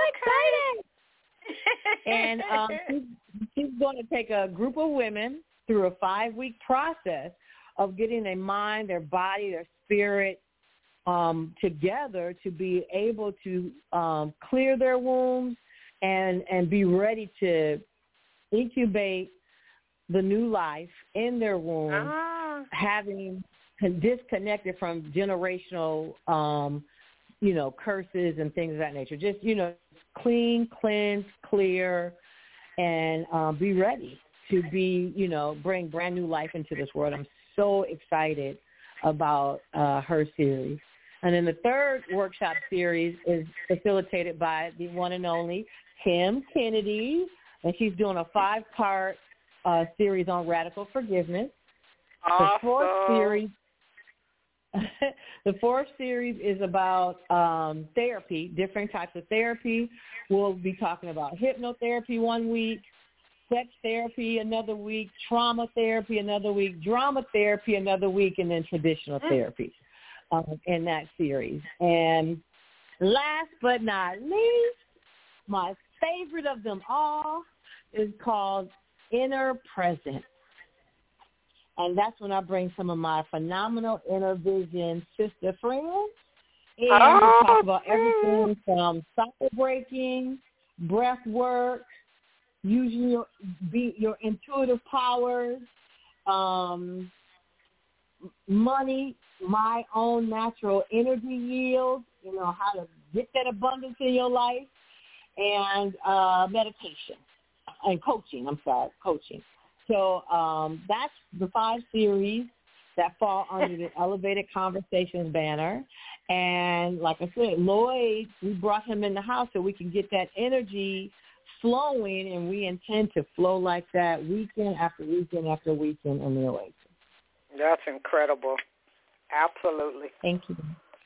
excited. And um, she's, she's going to take a group of women through a five-week process of getting their mind, their body, their spirit um, together to be able to um, clear their wombs, and and be ready to incubate the new life in their womb, ah. having disconnected from generational, um, you know, curses and things of that nature. Just, you know, clean, cleanse, clear, and um, be ready to be, you know, bring brand new life into this world. I'm so excited about uh, her series. And then the third workshop series is facilitated by the one and only Kim Kennedy, and she's doing a five-part uh, series on radical forgiveness. Awesome. The fourth series, the fourth series is about um, therapy, different types of therapy. We'll be talking about hypnotherapy one week, sex therapy another week, trauma therapy another week, drama therapy another week, and then traditional mm. therapy um, in that series. And last but not least, my favorite of them all is called Inner Presence. And that's when I bring some of my phenomenal inner vision sister friends. And oh, we talk about everything from cycle breaking, breath work, using your, be, your intuitive powers, um, money, my own natural energy yield, you know, how to get that abundance in your life, and uh, meditation and coaching. I'm sorry, coaching. So um, that's the five series that fall under the Elevated Conversations banner. And like I said, Lloyd, we brought him in the house so we can get that energy flowing, and we intend to flow like that weekend after weekend after weekend in the Oasis. That's incredible. Absolutely. Thank you.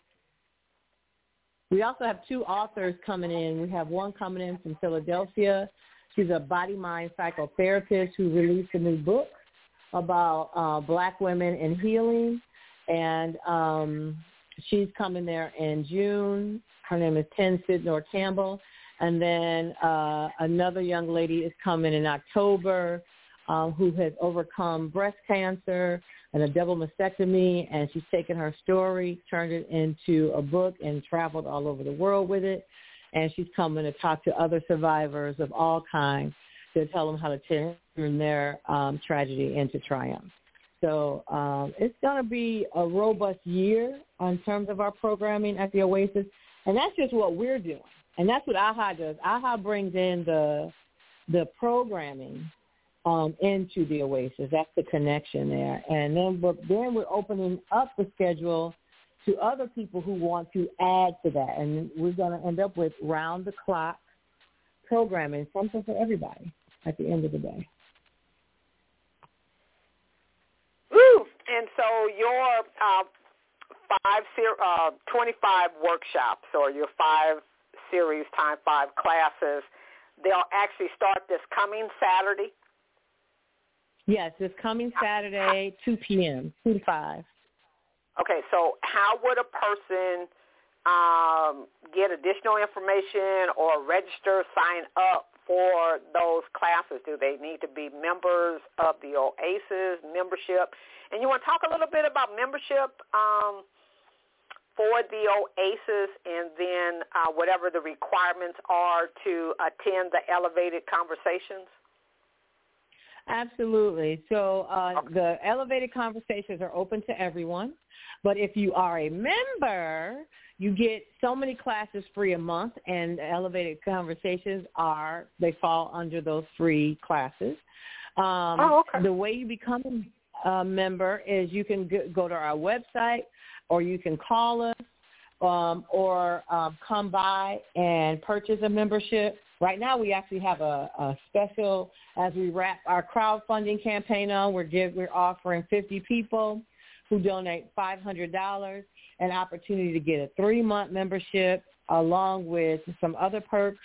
We also have two authors coming in. We have one coming in from Philadelphia. She's a body-mind psychotherapist who released a new book, about uh, black women and healing, and um, she's coming there in June. Her name is Ten Sidnor Campbell. And then uh, another young lady is coming in October um, who has overcome breast cancer and a double mastectomy, and she's taken her story, turned it into a book, and traveled all over the world with it. And she's coming to talk to other survivors of all kinds to tell them how to turn their um, tragedy into triumph. So um, it's going to be a robust year in terms of our programming at the Oasis, and that's just what we're doing. And that's what AHA does. AHA brings in the the programming um, into the Oasis. That's the connection there. And then we're, then we're opening up the schedule to other people who want to add to that. And we're going to end up with round-the-clock programming, something for everybody at the end of the day. Ooh, and so your uh, five, uh, twenty-five workshops or your five series time five classes, they'll actually start this coming Saturday? Yes, this coming Saturday, two p.m., two to five. Okay, so how would a person um, get additional information or register, sign up for those classes? Do they need to be members of the Oasis membership? And you want to talk a little bit about membership um, for the Oasis, and then uh, whatever the requirements are to attend the Elevated Conversations? Absolutely. So uh, okay. The Elevated Conversations are open to everyone, but if you are a member, you get so many classes free a month, and Elevated Conversations are, they fall under those free classes. Um, oh, okay. The way you become a member is you can go to our website, or you can call us, um, or um, come by and purchase a membership. Right now, we actually have a, a special, as we wrap our crowdfunding campaign on, we're, give, we're offering fifty people who donate five hundred dollars an opportunity to get a three-month membership along with some other perks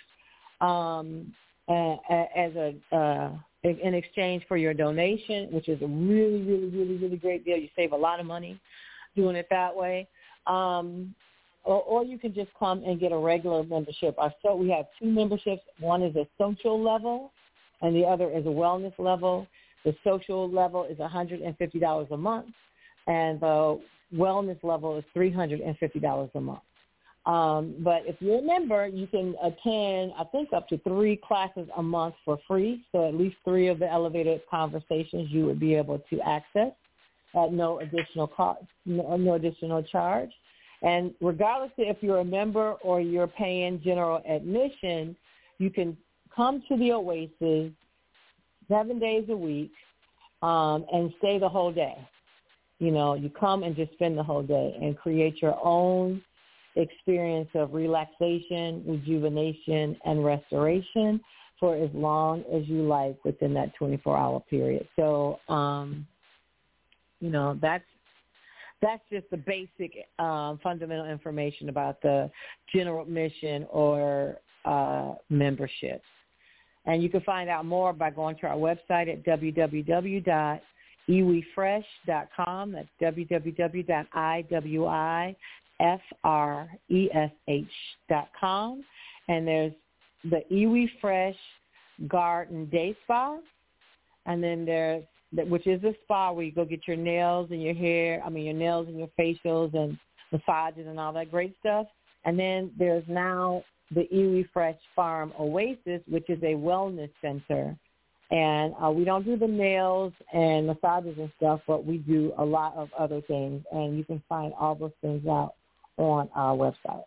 um, uh, as a uh, in exchange for your donation, which is a really, really, really, really great deal. You save a lot of money doing it that way. Um, or, or you can just come and get a regular membership. So we have two memberships. One is a social level, and the other is a wellness level. The social level is one hundred fifty dollars a month, and the wellness level is three hundred fifty dollars a month. Um, but if you're a member, you can attend, I think, up to three classes a month for free. So at least three of the Elevated Conversations you would be able to access at no additional cost, no, no additional charge. And regardless of if you're a member or you're paying general admission, you can come to the Oasis seven days a week um, and stay the whole day. You know, you come and just spend the whole day and create your own experience of relaxation, rejuvenation, and restoration for as long as you like within that twenty-four hour period. So, um, you know, that's that's just the basic um, fundamental information about the general admission or uh, membership. And you can find out more by going to our website at w w w dot i w i fresh dot com. That's w w w dot i w i f r e s h dot com. And there's the Iwi Fresh Garden Day Spa. And then there's, which is a spa where you go get your nails and your hair, I mean your nails and your facials and massages and all that great stuff. And then there's now the Iwi Fresh Farm Oasis, which is a wellness center. And uh, we don't do the nails and massages and stuff, but we do a lot of other things. And you can find all those things out on our website.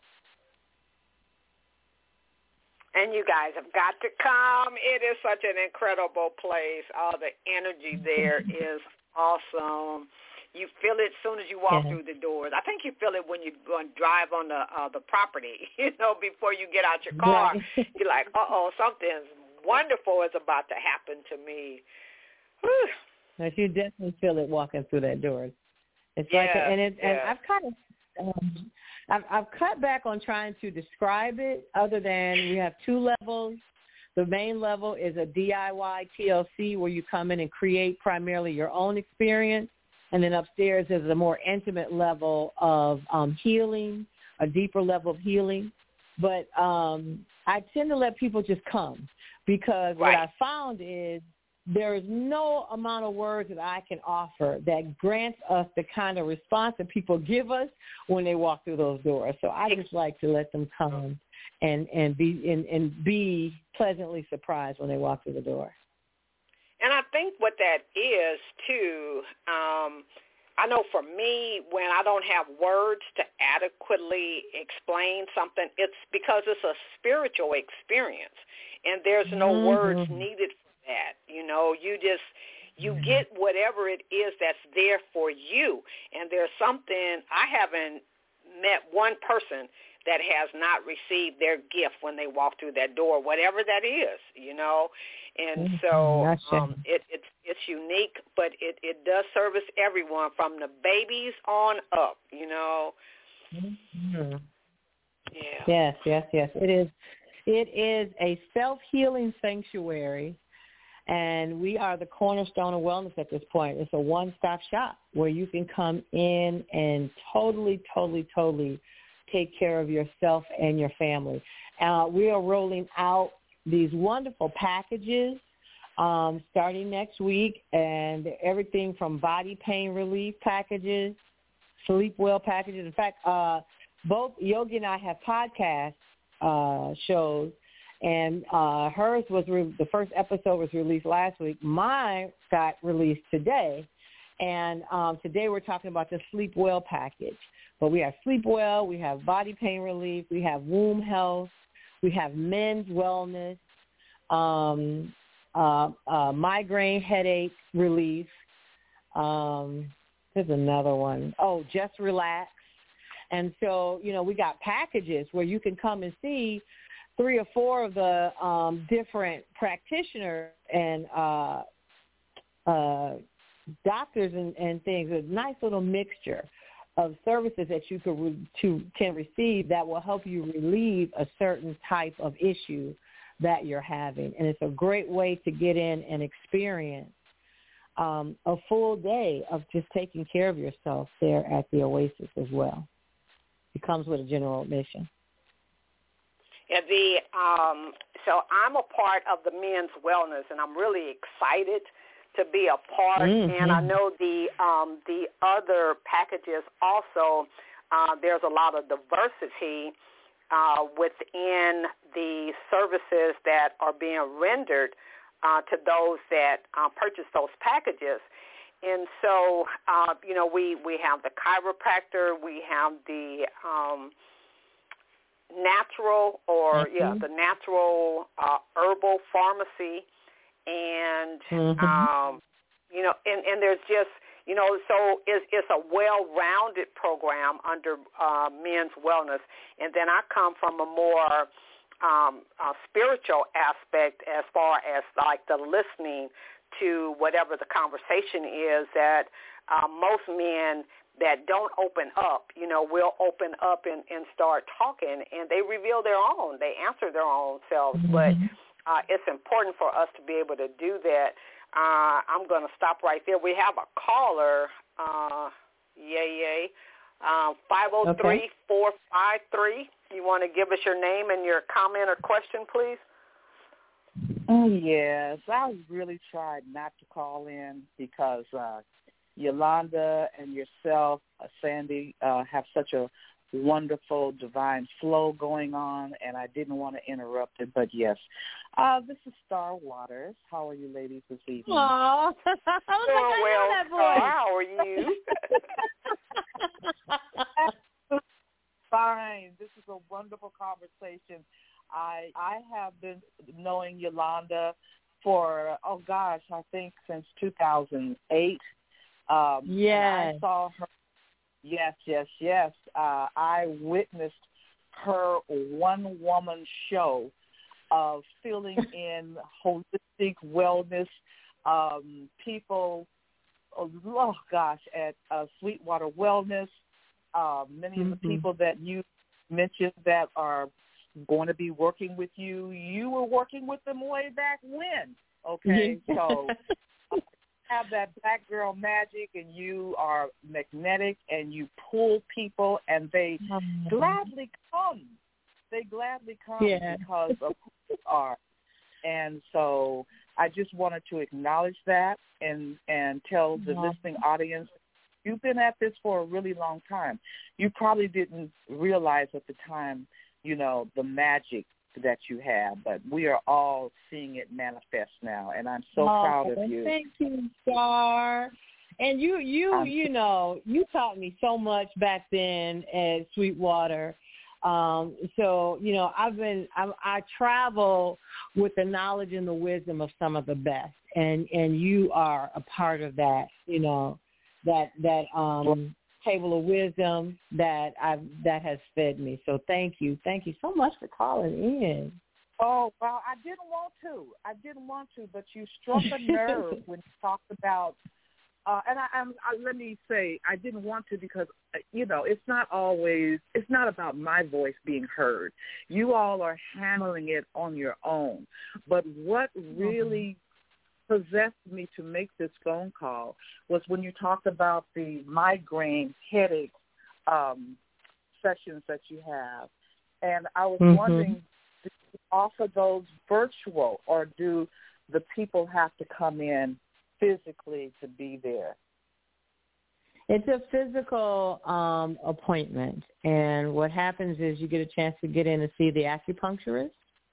And you guys have got to come. It is such an incredible place. All the energy there is awesome. You feel it as soon as you walk yeah. through the doors. I think you feel it when you go and drive on the uh, the property, you know, before you get out your car. Right. You're like, uh-oh, something's wonderful is about to happen to me. Whew. But you definitely feel it walking through that door. It's yeah, like, and, it, yeah. and I've kind of, um, I've, I've cut back on trying to describe it other than we have two levels. The main level is a D I Y T L C where you come in and create primarily your own experience. And then upstairs is a more intimate level of um, healing, a deeper level of healing. But um, I tend to let people just come because right. what I found is there is no amount of words that I can offer that grants us the kind of response that people give us when they walk through those doors. So I just like to let them come and, and be and, and be pleasantly surprised when they walk through the door. And I think what that is, too, um, I know for me, when I don't have words to adequately explain something, it's because it's a spiritual experience, and there's no mm-hmm. words needed for that. You know, you just, you get whatever it is that's there for you. And there's something, I haven't met one person that has not received their gift when they walk through that door, whatever that is, you know. And so um, it, it's it's unique, but it, it does service everyone from the babies on up, you know. Mm-hmm. Yeah. Yes, yes, yes. It is. It is a self-healing sanctuary, and we are the cornerstone of wellness at this point. It's a one-stop shop where you can come in and totally, totally, totally take care of yourself and your family. Uh, we are rolling out these wonderful packages um, starting next week, and everything from body pain relief packages, sleep well packages. In fact, uh, both Yogi and I have podcast uh, shows, and uh, hers was re- the first episode was released last week. Mine got released today, and um, today we're talking about the Sleep Well package. But we have Sleep Well, we have body pain relief, we have womb health, we have men's wellness, um, uh, uh, migraine headache relief. Um, there's another one. Oh, Just Relax. And so, you know, we got packages where you can come and see three or four of the um, different practitioners and uh, uh, doctors and, and things. A nice little mixture of services that you could re- to, can receive that will help you relieve a certain type of issue that you're having. And it's a great way to get in and experience um, a full day of just taking care of yourself there at the Oasis as well. It comes with a general admission. Yeah, the um, so I'm a part of the men's wellness, and I'm really excited to be a part. Mm-hmm. And I know the um, the other packages also. Uh, there's a lot of diversity uh, within the services that are being rendered uh, to those that uh, purchase those packages. And so, uh, you know, we, we have the chiropractor, we have the um, natural or, mm-hmm. yeah, the natural uh, herbal pharmacy. And, mm-hmm. um, you know, and, and there's just, you know, so it's, it's a well-rounded program under uh, men's wellness. And then I come from a more um, uh, spiritual aspect as far as, like, the listening to whatever the conversation is that uh, most men that don't open up, you know, will open up and, and start talking, and they reveal their own. They answer their own selves. Mm-hmm. But uh, it's important for us to be able to do that. Uh, I'm going to stop right there. We have a caller, uh, yay, yay, uh, five oh three, four five three. You want to give us your name and your comment or question, please? Oh, yes. I really tried not to call in because uh, Yolanda and yourself, uh, Sandy, uh, have such a wonderful divine flow going on, and I didn't want to interrupt it. But, yes, uh, this is Star Waters. How are you ladies this evening? Aw. Oh, well, that voice. How are you? Fine. This is a wonderful conversation. I I have been knowing Yolanda for, oh, gosh, I think since two thousand eight. Um, yes. I saw her. Yes, yes, yes. Uh, I witnessed her one-woman show of filling in holistic wellness. Um, people, oh, gosh, at uh, Sweetwater Wellness, uh, many mm-hmm. of the people that you mentioned that are going to be working with you. You were working with them way back when, okay? So have that black girl magic, and you are magnetic, and you pull people, and they mm-hmm. gladly come. They gladly come yeah. because of who you are. And so I just wanted to acknowledge that and, and tell the mm-hmm. listening audience, you've been at this for a really long time. You probably didn't realize at the time, you know, the magic that you have, but we are all seeing it manifest now, and I'm so oh, proud of you. Thank you, Star. And you, you, um, you know, you taught me so much back then at Sweetwater. Um, so, you know, I've been, I, I travel with the knowledge and the wisdom of some of the best, and, and you are a part of that, you know, that, that, um, table of wisdom that I've, that has fed me. So thank you. Thank you so much for calling in. Oh, well, I didn't want to. I didn't want to, but you struck a nerve when you talked about, uh, and I, I'm, I, let me say, I didn't want to because, you know, it's not always, it's not about my voice being heard. You all are handling it on your own. But what really possessed me to make this phone call was when you talked about the migraine headache um, sessions that you have. And I was mm-hmm. wondering, do you offer those virtual, or do the people have to come in physically to be there? It's a physical um, appointment. And what happens is you get a chance to get in and see the acupuncturist,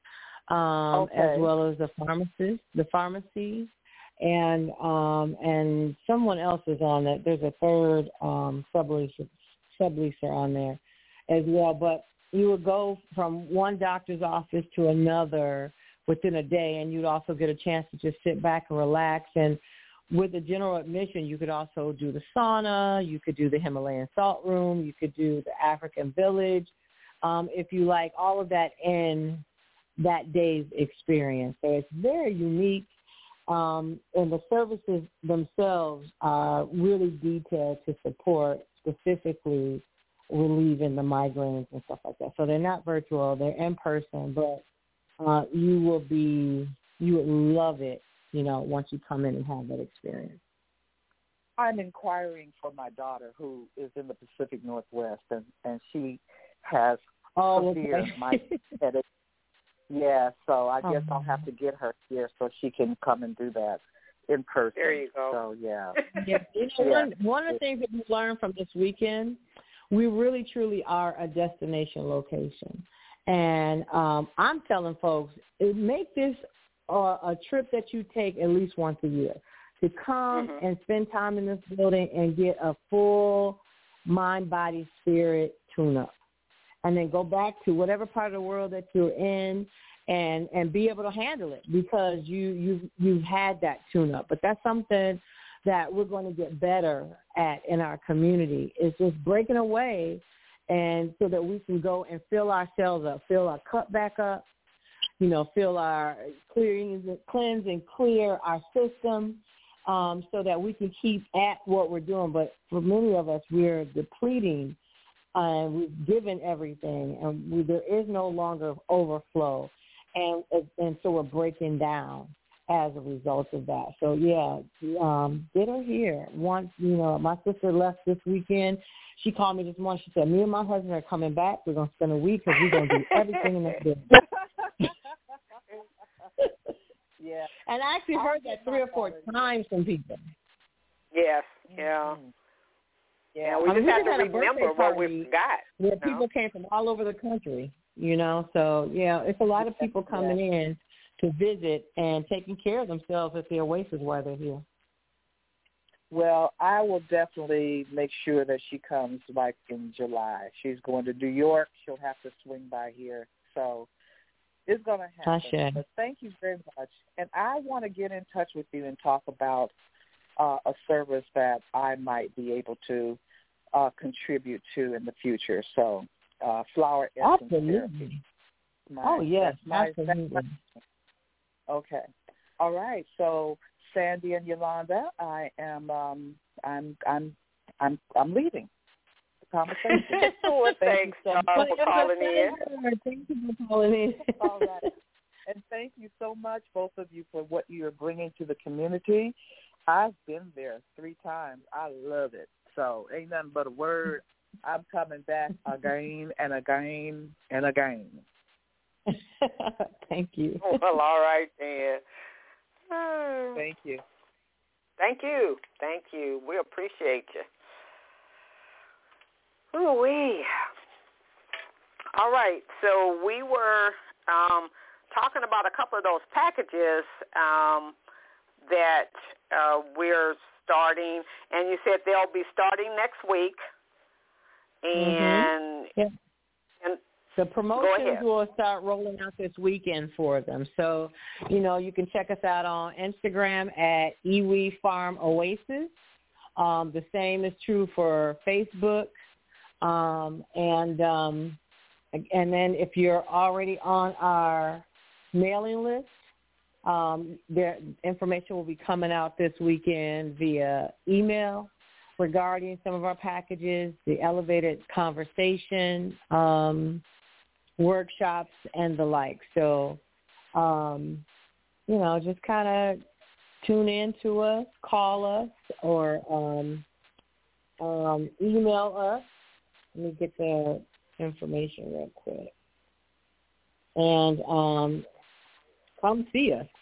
um, okay. as well as the pharmacist, the pharmacy, and um, and someone else is on that. There's a third um, subleaser, subleaser on there as well. But you would go from one doctor's office to another within a day, and you'd also get a chance to just sit back and relax. And with the general admission, you could also do the sauna, you could do the Himalayan salt room, you could do the African village, um, if you like, all of that in that day's experience. So it's very unique, um, and the services themselves are really detailed to support specifically relieving the migraines and stuff like that. So they're not virtual, they're in person, but uh, you will be, you would love it, you know, once you come in and have that experience. I'm inquiring for my daughter who is in the Pacific Northwest, and, and she has oh, severe okay. migraine headache. Yeah, so I guess oh. I'll have to get her here so she can come and do that in person. There you go. So, yeah. yeah you know, yeah. One, one of the things that we learned from this weekend, we really, truly are a destination location. And um, I'm telling folks, it, make this uh, a trip that you take at least once a year, to come mm-hmm. and spend time in this building and get a full mind, body, spirit tune-up. And then go back to whatever part of the world that you're in and, and be able to handle it because you, you've, you've had that tune-up. But that's something that we're going to get better at in our community, is just breaking away and so that we can go and fill ourselves up, fill our cup back up, you know, fill our clearing, cleanse and clear our system um, so that we can keep at what we're doing. But for many of us, we're depleting. Uh, we've given everything, and we, there is no longer overflow, and and so we're breaking down as a result of that. So yeah, um, get her here. Once you know, my sister left this weekend. She called me this morning. She said, "Me and my husband are coming back. We're gonna spend a week because we're gonna do everything in that building." yeah, and I actually heard that three or four times from people. Yes, yeah. Mm-hmm. Yeah, we I mean, just we have to remember what we got. Where you know? people came from all over the country, you know. So, yeah, it's a lot of people coming yeah. in to visit and taking care of themselves at the Oasis while they're here. Well, I will definitely make sure that she comes like in July. She's going to New York. She'll have to swing by here. So it's going to happen. Ashe. But thank you very much. And I want to get in touch with you and talk about Uh, a service that I might be able to uh, contribute to in the future. So, uh, flower essence therapy. My, oh yes, my, absolutely. My, okay, all right. So, Sandy and Yolanda, I am, um, I'm, I'm, I'm, I'm leaving. conversation. Well, Thank thanks, you so Star, much. for calling in. Thank you for calling in. All right. And thank you so much, both of you, for what you're bringing to the community. I've been there three times. I love it. So ain't nothing but a word. I'm coming back again and again and again. Thank you. Well, all right then. Thank you. Thank you. Thank you. We appreciate you. Ooh-wee. All right. So we were um, talking about a couple of those packages um, that uh, we're starting, and you said they'll be starting next week. And, mm-hmm. yeah. and the promotions will start rolling out this weekend for them. So, you know, you can check us out on Instagram at Iwi Farm Oasis. Um, the same is true for Facebook. Um, and um, and then if you're already on our mailing list, um, their information will be coming out this weekend via email regarding some of our packages, the elevated conversation, um, workshops, and the like. So, um, you know, just kind of tune in to us, call us, or um, um, email us. Let me get the information real quick. And um, come see us.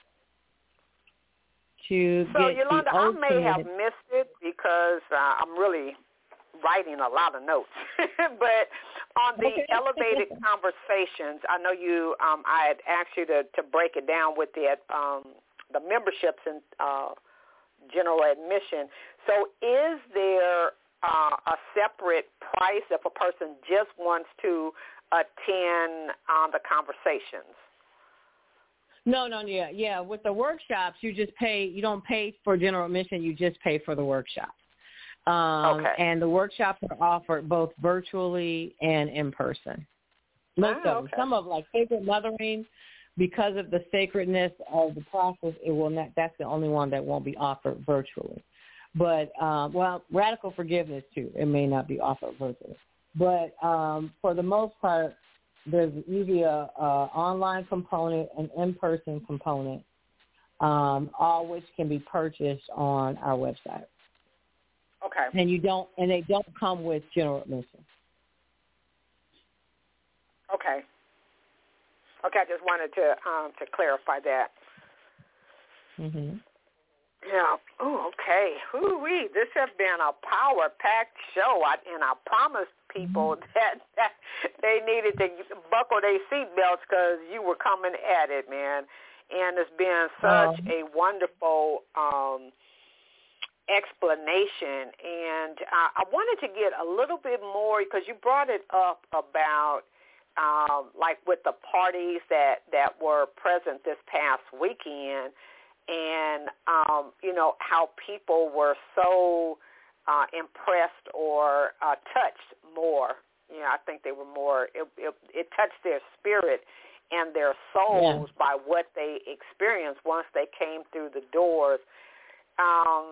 To so, get Yolanda, the I may have ultimate... missed it because uh, I'm really writing a lot of notes. But on the okay. elevated conversations, I know you, um, I had asked you to, to break it down with the, um, the memberships and uh, general admission. So is there uh, a separate price if a person just wants to attend um, the conversations? No, no, yeah, yeah. With the workshops, you just pay. You don't pay for general admission. You just pay for the workshop. Um, okay. And the workshops are offered both virtually and in person. Most oh, of them. okay. Some of like Sacred Mothering, because of the sacredness of the process, it will not. That's the only one that won't be offered virtually. But um, well, Radical Forgiveness too. It may not be offered virtually. But um, for the most part, there's usually a, a online component, an in-person component, um, all which can be purchased on our website. Okay. And you don't, and they don't come with general admission. Okay. Okay, I just wanted to um, to clarify that. Mhm. Yeah. Oh, okay. Ooh-wee. This has been a power-packed show, I, and I promised people that, that they needed to buckle their seatbelts because you were coming at it, man. And it's been such um, a wonderful um, explanation. And uh, I wanted to get a little bit more because you brought it up about um, like with the parties that, that were present this past weekend. And, um, you know, how people were so uh, impressed or uh, touched more. You know, I think they were more, it, it, it touched their spirit and their souls yeah. by what they experienced once they came through the doors. Um,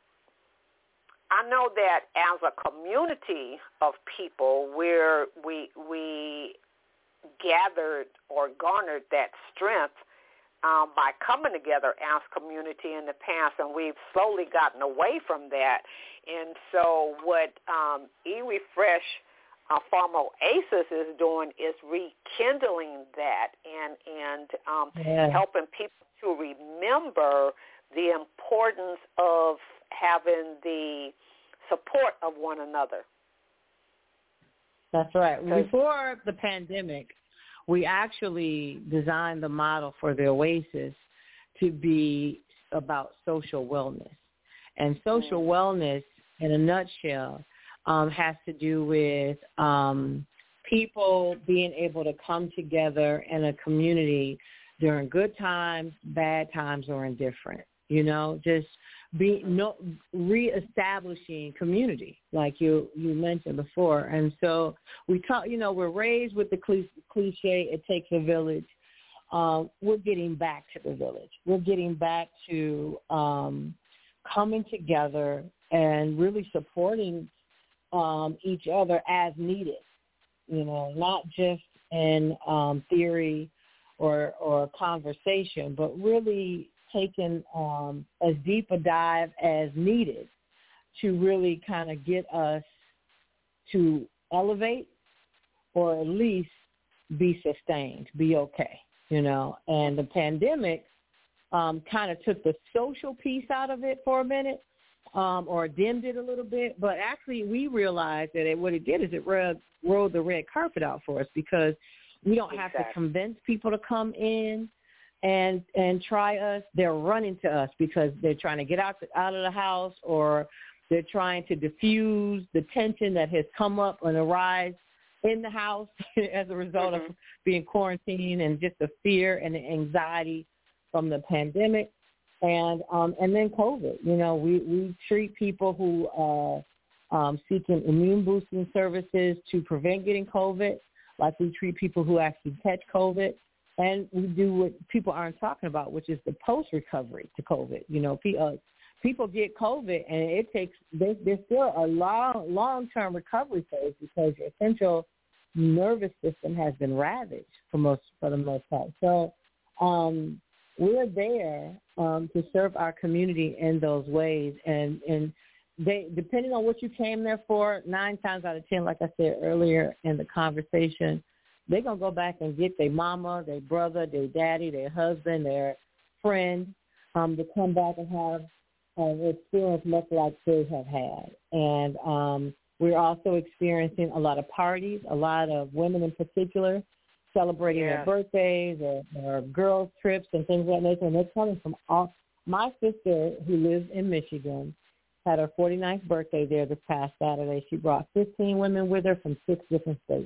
I know that as a community of people where we, we gathered or garnered that strength Um, by coming together as community in the past, and we've slowly gotten away from that. And so what um, Iwi Fresh uh, Farm Oasis is doing is rekindling that and, and um, yeah. helping people to remember the importance of having the support of one another. That's right. Before the pandemic, we actually designed the model for the Oasis to be about social wellness. And social mm-hmm. wellness, in a nutshell, um, has to do with um, people being able to come together in a community during good times, bad times, or indifferent. You know, just be no reestablishing community, like you you mentioned before. And so we talk. You know, we're raised with the cliche, "It takes a village." Um, we're getting back to the village. We're getting back to um, coming together and really supporting um, each other as needed, you know, not just in um, theory or or conversation, but really taking um, as deep a dive as needed to really kind of get us to elevate or at least be sustained, be okay, you know. And the pandemic um, kind of took the social piece out of it for a minute, um, or dimmed it a little bit. But actually we realized that it, what it did is it rolled, rolled the red carpet out for us, because we don't have exactly. to convince people to come in and and try us. They're running to us because they're trying to get out, the, out of the house, or they're trying to diffuse the tension that has come up and arise in the house as a result mm-hmm. of being quarantined, and just the fear and the anxiety from the pandemic. And um, and then COVID. You know, we, we treat people who are um, seeking immune boosting services to prevent getting COVID like we treat people who actually catch COVID. And we do what people aren't talking about, which is the post-recovery to COVID. You know, uh, people get COVID, and it takes there's, there's still a long, long-term recovery phase, because your central nervous system has been ravaged for most for the most part. So um, we're there um, to serve our community in those ways, and and they depending on what you came there for, nine times out of ten, like I said earlier in the conversation, they're going to go back and get their mama, their brother, their daddy, their husband, their friend um, to come back and have an experience much like they have had. And um, we're also experiencing a lot of parties, a lot of women in particular celebrating yeah. their birthdays or, or girls' trips and things like that. And they're coming from all. My sister, who lives in Michigan, had her forty-ninth birthday there this past Saturday. She brought fifteen women with her from six different states.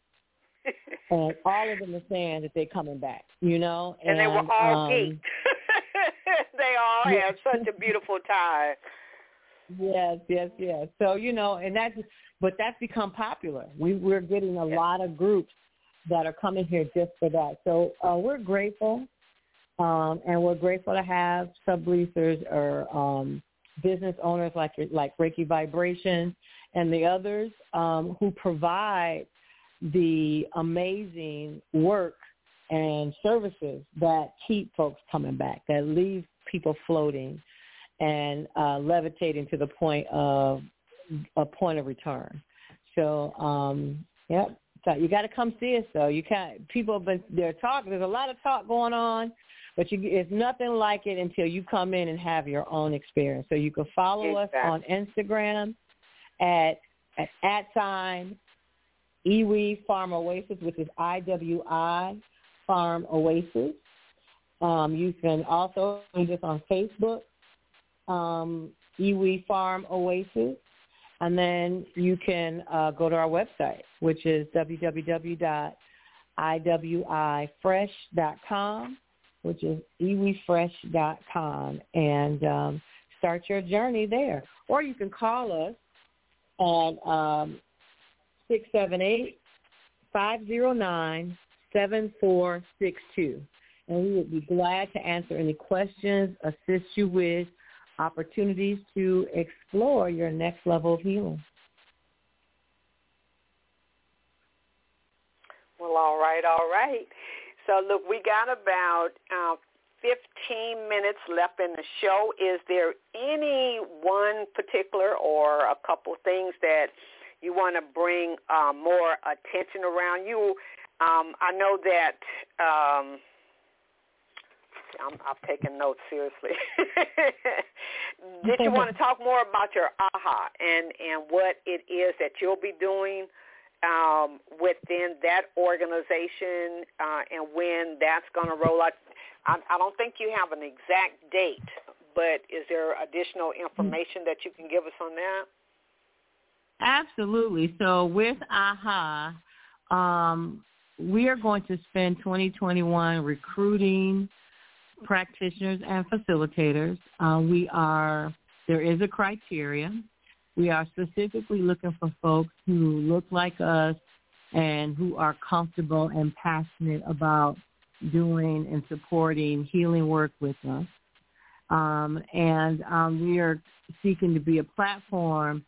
And all of them are saying that they're coming back, you know. And, and they were all um, geeked. They all yeah. had such a beautiful time. Yes, yes, yes. So, you know, and that's, but that's become popular. We, we're getting a yes. lot of groups that are coming here just for that. So uh, we're grateful, um, and we're grateful to have sub-leasers or um, business owners like like Reiki Vibration and the others um, who provide the amazing work and services that keep folks coming back, that leave people floating and uh, levitating to the point of a point of return. So, um, yep. So you got to come see us, though. You can't. People have been they're talking. There's a lot of talk going on, but you, it's nothing like it until you come in and have your own experience. So you can follow exactly. us on Instagram at at, at sign Iwi Farm Oasis, which is I W I Farm Oasis. Um, you can also find us on Facebook, um, Iwi Farm Oasis. And then you can uh, go to our website, which is w w w dot i w i fresh dot com, which is iwi fresh dot com, and um, start your journey there. Or you can call us at um, six seven eight, five zero nine, seven four six two. And we would be glad to answer any questions, assist you with opportunities to explore your next level of healing. Well, all right, all right. So, look, we got about uh, fifteen minutes left in the show. Is there any one particular or a couple things that you want to bring uh, more attention around? You, um, I know that... Um, I'm, I'm taking notes seriously. Did you want to talk more about your AHA and, and what it is that you'll be doing um, within that organization uh, and when that's going to roll out? I, I don't think you have an exact date, but is there additional information that you can give us on that? Absolutely. So with AHA, um, we are going to spend twenty twenty-one recruiting practitioners and facilitators. Uh, we are, there is a criteria. We are specifically looking for folks who look like us and who are comfortable and passionate about doing and supporting healing work with us. Um, and um, we are seeking to be a platform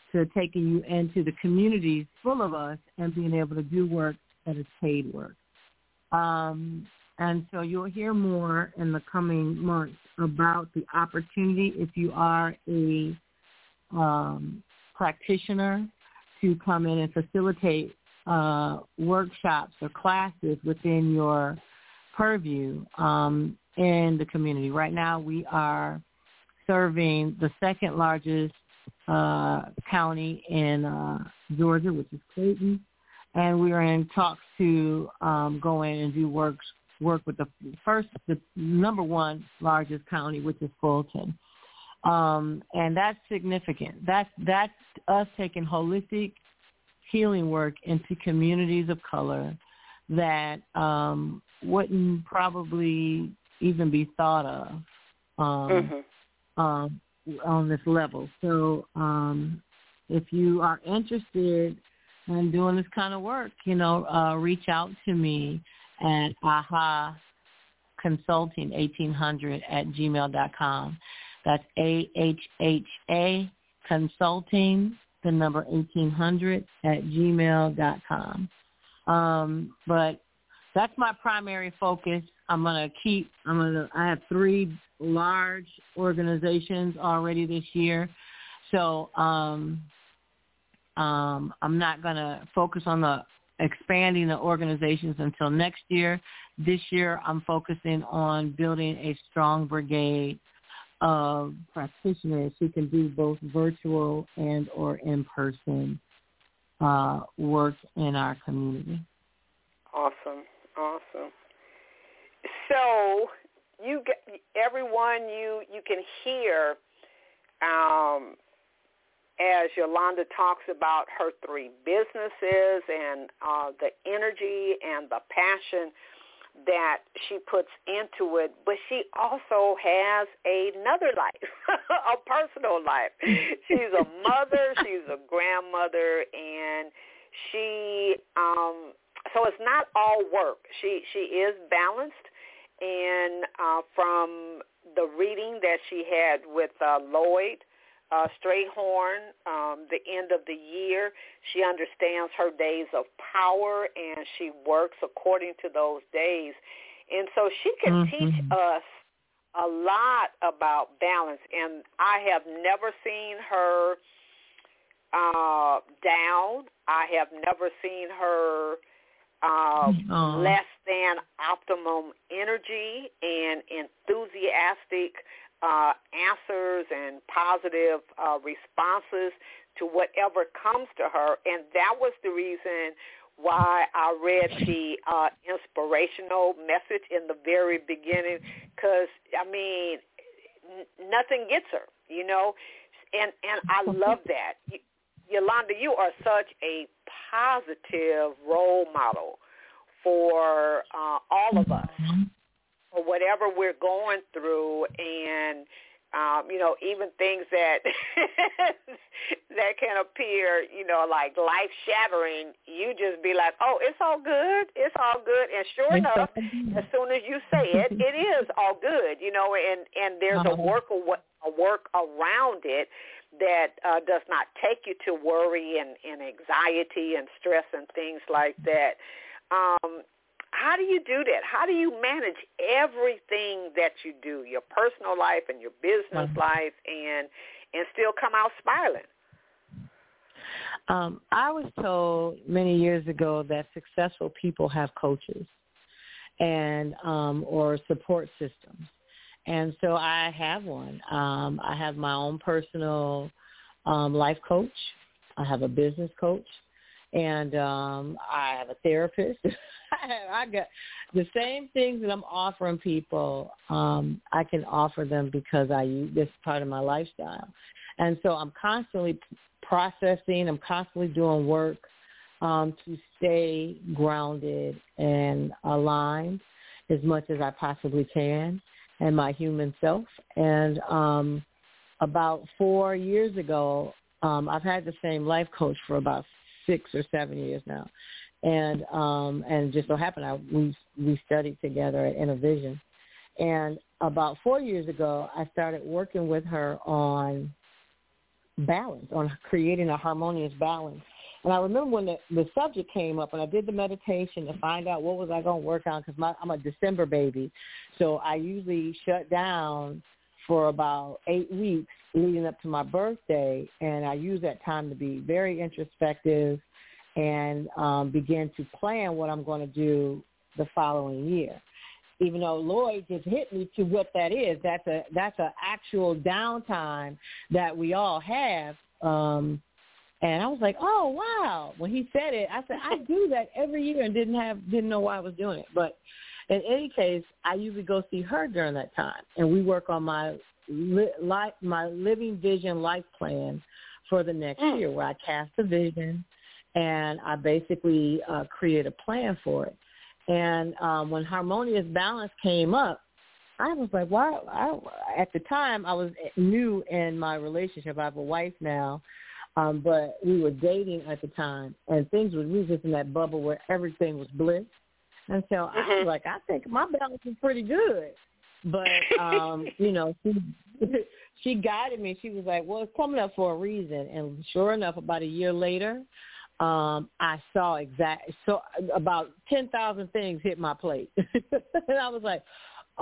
to taking you into the communities full of us and being able to do work that is paid work. Um, and so you'll hear more in the coming months about the opportunity if you are a um, practitioner to come in and facilitate uh, workshops or classes within your purview um, in the community. Right now we are serving the second largest uh, county in uh, Georgia, which is Clayton, and we are in talks to um, go in and do works, work with the first, the number one largest county, which is Fulton. Um, and that's significant. That's, that's us taking holistic healing work into communities of color that um, wouldn't probably even be thought of um, mm-hmm. um, on this level. So um, if you are interested in doing this kind of work, you know, uh, reach out to me at aha consulting eighteen hundred at gmail dot com. That's A H H A consulting, the number eighteen hundred at gmail dot com. Um, but that's my primary focus. I'm going to keep, I'm going to, I have three large organizations already this year. So um, um, I'm not going to focus on the expanding the organizations until next year. This year I'm focusing on building a strong brigade of practitioners who can do both virtual and or in-person uh, work in our community. Awesome, awesome. So you get, everyone you you can hear um, as Yolanda talks about her three businesses and uh, the energy and the passion that she puts into it, but she also has another life, a personal life. She's a mother, she's a grandmother, and she, um, so it's not all work. She she is balanced, and uh, from the reading that she had with uh, Lloyd uh, Strayhorn, um, the end of the year, she understands her days of power, and she works according to those days. And so she can mm-hmm. teach us a lot about balance. And I have never seen her uh, down. I have never seen her uh, less than optimum energy and enthusiastic Uh, answers and positive uh, responses to whatever comes to her. And that was the reason why I read the uh, inspirational message in the very beginning, because, I mean, n- nothing gets her, you know, and, and I love that. Y- Yolanda, you are such a positive role model for uh, all of us. Or whatever we're going through, and um, you know, even things that that can appear, you know, like life shattering, you just be like, oh, it's all good, it's all good, and sure enough, as soon as you say it, it is all good, you know, and and there's a work a work around it that uh, does not take you to worry and, and anxiety and stress and things like that. Um, How do you do that? How do you manage everything that you do, your personal life and your business mm-hmm. life, and and still come out smiling? Um, I was told many years ago that successful people have coaches and um, or support systems. And so I have one. Um, I have my own personal um, life coach. I have a business coach. And um, I have a therapist. I got the same things that I'm offering people. Um, I can offer them because I use this part of my lifestyle. And so I'm constantly processing. I'm constantly doing work um, to stay grounded and aligned as much as I possibly can in my human self. And um, about four years ago, um, I've had the same life coach for about six or seven years now. And um, and just so happened, I, we we studied together at Innovision. And about four years ago, I started working with her on balance, on creating a harmonious balance. And I remember when the, the subject came up, and I did the meditation to find out what was I going to work on, because I'm a December baby. So I usually shut down for about eight weeks leading up to my birthday, and I use that time to be very introspective and um, begin to plan what I'm going to do the following year. Even though Lloyd just hit me to what that is, that's a that's an actual downtime that we all have. Um, and I was like, oh wow! When he said it, I said I do that every year and didn't have didn't know why I was doing it. But in any case, I usually go see her during that time, and we work on my li- life, my living vision life plan for the next mm. year, where I cast a vision and I basically uh, create a plan for it. And um, when harmonious balance came up, I was like, wow. I, at the time, I was new in my relationship. I have a wife now, um, but we were dating at the time, and things were, we were just in that bubble where everything was bliss. And so mm-hmm. I was like, I think my balance is pretty good. But, um, you know, she, she guided me. She was like, well, it's coming up for a reason. And sure enough, about a year later, Um, I saw exact so about ten thousand things hit my plate, and I was like,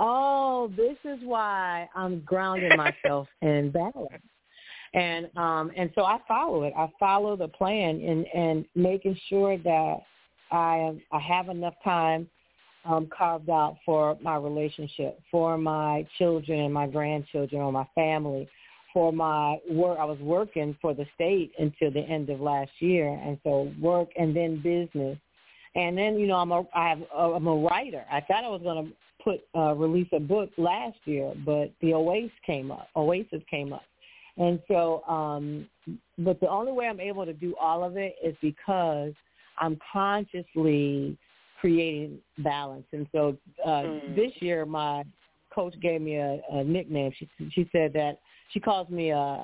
"Oh, this is why I'm grounding myself in balance." And um, and so I follow it. I follow the plan and, and making sure that I am, I have enough time um, carved out for my relationship, for my children and my grandchildren, or my family. For my work, I was working for the state until the end of last year, and so work and then business, and then you know I'm a I have a, I'm a writer. I thought I was going to put uh, release a book last year, but the Oasis came up. Oasis came up, and so um, but the only way I'm able to do all of it is because I'm consciously creating balance. And so uh, mm. this year, my coach gave me a, a nickname. She she said that. She calls me a,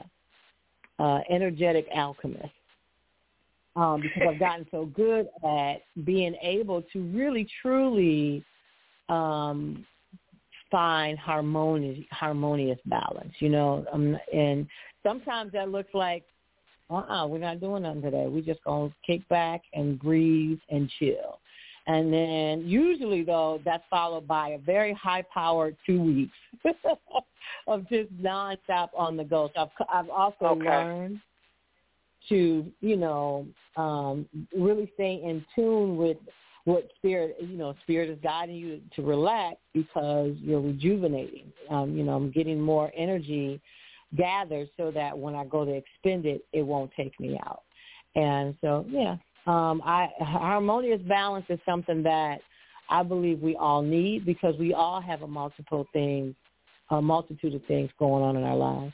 a energetic alchemist um, because I've gotten so good at being able to really, truly um, find harmonious, harmonious balance, you know. Um, and sometimes that looks like, uh-uh, we're not doing nothing today. We're just going to kick back and breathe and chill. And then usually, though, that's followed by a very high-powered two weeks of just nonstop on the go. So I've, I've also okay. learned to, you know, um, really stay in tune with what spirit, you know, spirit is guiding you to relax because you're rejuvenating. Um, you know, I'm getting more energy gathered so that when I go to expend it, it won't take me out. And so, yeah. Um, I, harmonious balance is something that I believe we all need because we all have a multiple things, a multitude of things going on in our lives.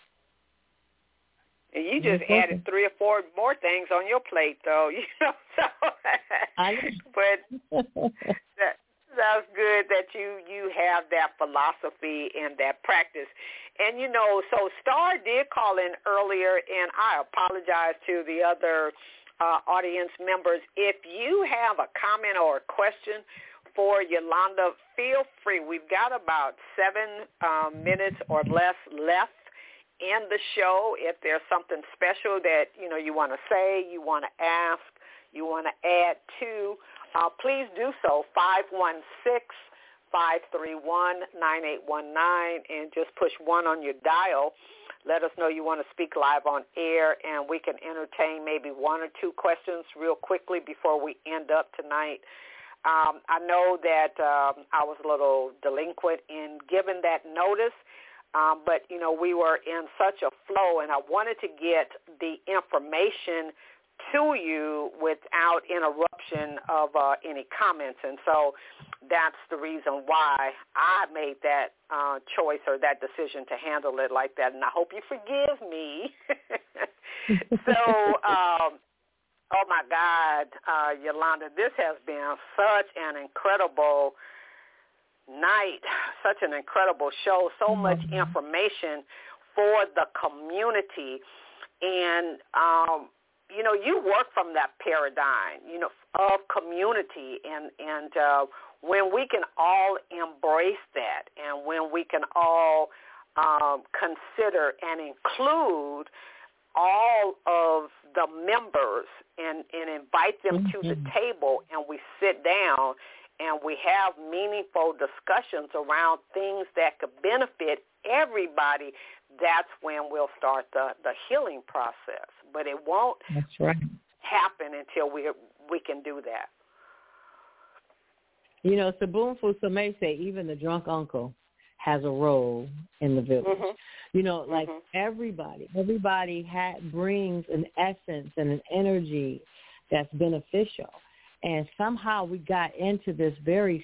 And you just mm-hmm. added three or four more things on your plate, though. You know, so I but that, that's good that you you have that philosophy and that practice. And you know, so Star did call in earlier, and I apologize to the other. Uh, audience members, if you have a comment or a question for Yolanda, feel free. We've got about seven um, minutes or less left in the show. If there's something special that, you know, you want to say, you want to ask, you want to add to, uh, please do so, five one six, five three one, nine eight one nine, and just push one on your dial. Let us know you want to speak live on air, and we can entertain maybe one or two questions real quickly before we end up tonight. Um, I know that um, I was a little delinquent in giving that notice, um, but, you know, we were in such a flow, and I wanted to get the information to you without interruption of uh, any comments. And so that's the reason why I made that uh, choice or that decision to handle it like that. And I hope you forgive me. so, um, oh, my God, uh, Yolanda, this has been such an incredible night, such an incredible show, so mm-hmm. much information for the community. And, um, you know, you work from that paradigm, you know, of community, and, and uh, when we can all embrace that and when we can all um, consider and include all of the members and, and invite them mm-hmm. to the table, and we sit down and we have meaningful discussions around things that could benefit everybody, that's when we'll start the, the healing process. But it won't That's right. happen until we we can do that. You know, Sabunfu Same say even the drunk uncle has a role in the village. Mm-hmm. You know, like mm-hmm. everybody, everybody ha- brings an essence and an energy that's beneficial. And somehow we got into this very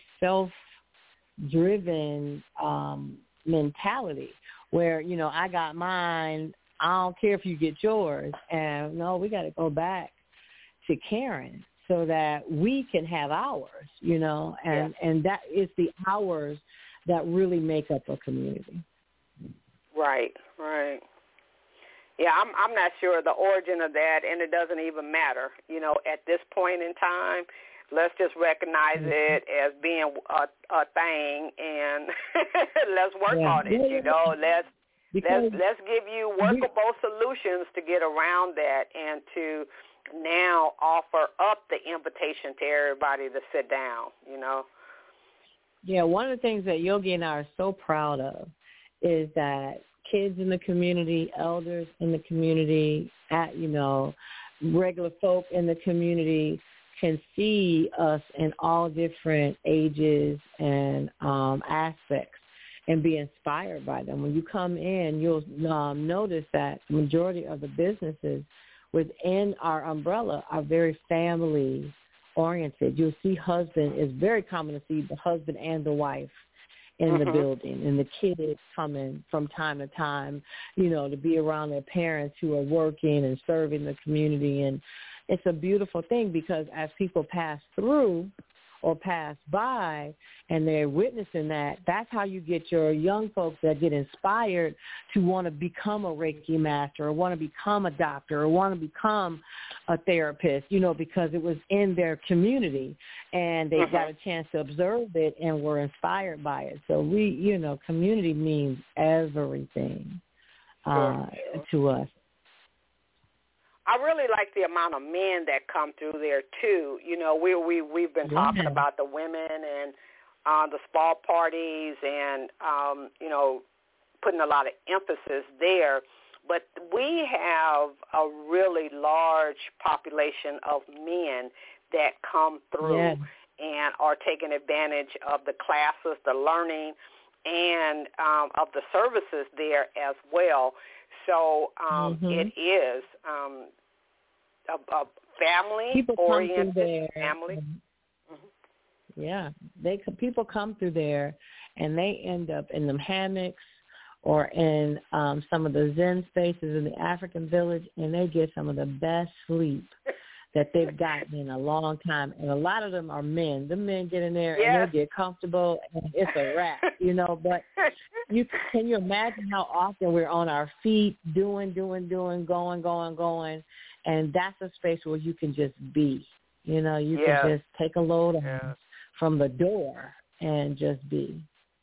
self-driven um, mentality where, you know, I got mine, I don't care if you get yours. And, no, we got to go back to caring so that we can have ours, you know, and, yeah. and that is the ours that really make up a community. Right, right. Yeah, I'm I'm not sure the origin of that, and it doesn't even matter. You know, at this point in time, let's just recognize mm-hmm. it as being a, a thing, and let's work yeah. on it. Yeah, you know, let's because let's let's give you workable we, solutions to get around that, and to now offer up the invitation to everybody to sit down. You know. Yeah, one of the things that Yogi and I are so proud of is that kids in the community, elders in the community, at, you know, regular folk in the community can see us in all different ages and um, aspects and be inspired by them. When you come in, you'll um, notice that the majority of the businesses within our umbrella are very family oriented. You'll see husband, it's very common to see the husband and the wife in mm-hmm. the building, and the kids coming from time to time, you know, to be around their parents who are working and serving the community. And it's a beautiful thing because as people pass through or pass by and they're witnessing that, that's how you get your young folks that get inspired to want to become a Reiki master or want to become a doctor or want to become a therapist, you know, because it was in their community and they mm-hmm. got a chance to observe it and were inspired by it. So we, you know, community means everything uh, to us. I really like the amount of men that come through there too. You know, we we we've been yeah. talking about the women and uh, the spa parties, and um, you know, putting a lot of emphasis there. But we have a really large population of men that come through yeah. and are taking advantage of the classes, the learning, and um, of the services there as well. So um, mm-hmm. it is um, a, a family-oriented family. Mm-hmm. Yeah, they people come through there, and they end up in them hammocks or in um, some of the Zen spaces in the African village, and they get some of the best sleep that they've gotten in a long time. And a lot of them are men. The men get in there yes. and they get comfortable, and it's a wrap, you know. But you can you imagine how often we're on our feet doing, doing, doing, going, going, going, and that's a space where you can just be. You know, you yes. can just take a load yes. from the door and just be.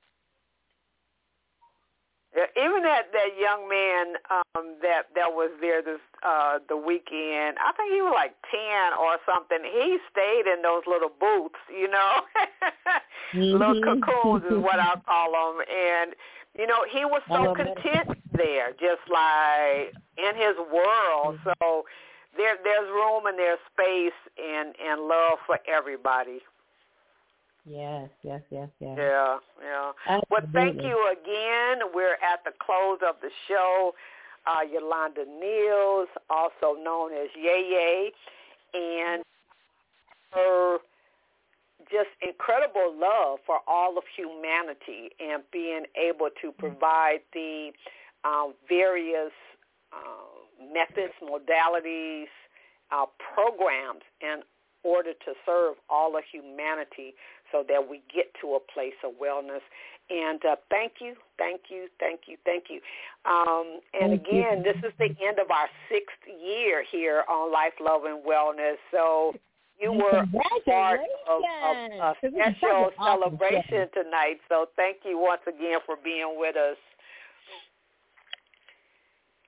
Yeah, even that, that young man um, that that was there this uh, the weekend, I think he was like ten or something. He stayed in those little booths, you know, mm-hmm. little cocoons is what I call them. And you know, he was so content that. there, just like in his world. Mm-hmm. So there there's room and there's space and and love for everybody. Yes, yes, yes, yes. Yeah, yeah. Absolutely. Well, thank you again. We're at the close of the show. Uh, Yolanda Niels, also known as Yeye, and her just incredible love for all of humanity and being able to provide the um, various uh, methods, modalities, uh, programs in order to serve all of humanity so that we get to a place of wellness. And uh, thank you, thank you, thank you, thank you. Um, and thank again, you. this is the end of our sixth year here on Life, Love, and Wellness. So you were part of, of a special celebration tonight. So thank you once again for being with us.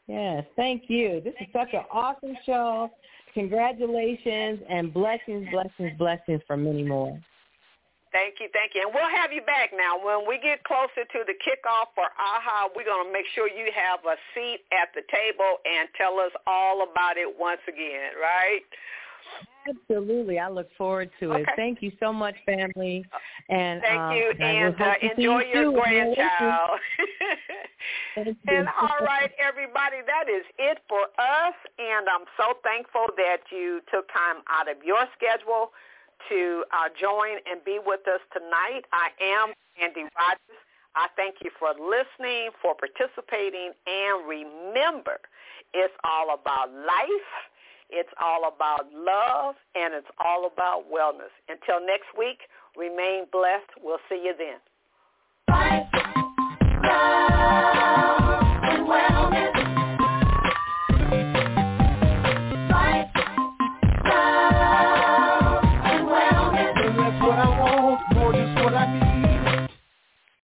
Yes, thank you. This is such an awesome show. Congratulations and blessings, blessings, blessings for many more. Thank you, thank you. And we'll have you back now. When we get closer to the kickoff for AHA, we're going to make sure you have a seat at the table and tell us all about it once again, right? Absolutely. I look forward to it. Okay. Thank you so much, family. And Thank um, you, and uh, enjoy you your grandchild. Thank you. And all right, everybody, that is it for us. And I'm so thankful that you took time out of your schedule to uh, join and be with us tonight. I am Sandy Rogers. I thank you for listening, for participating, and remember, it's all about life, it's all about love, and it's all about wellness. Until next week, remain blessed. We'll see you then.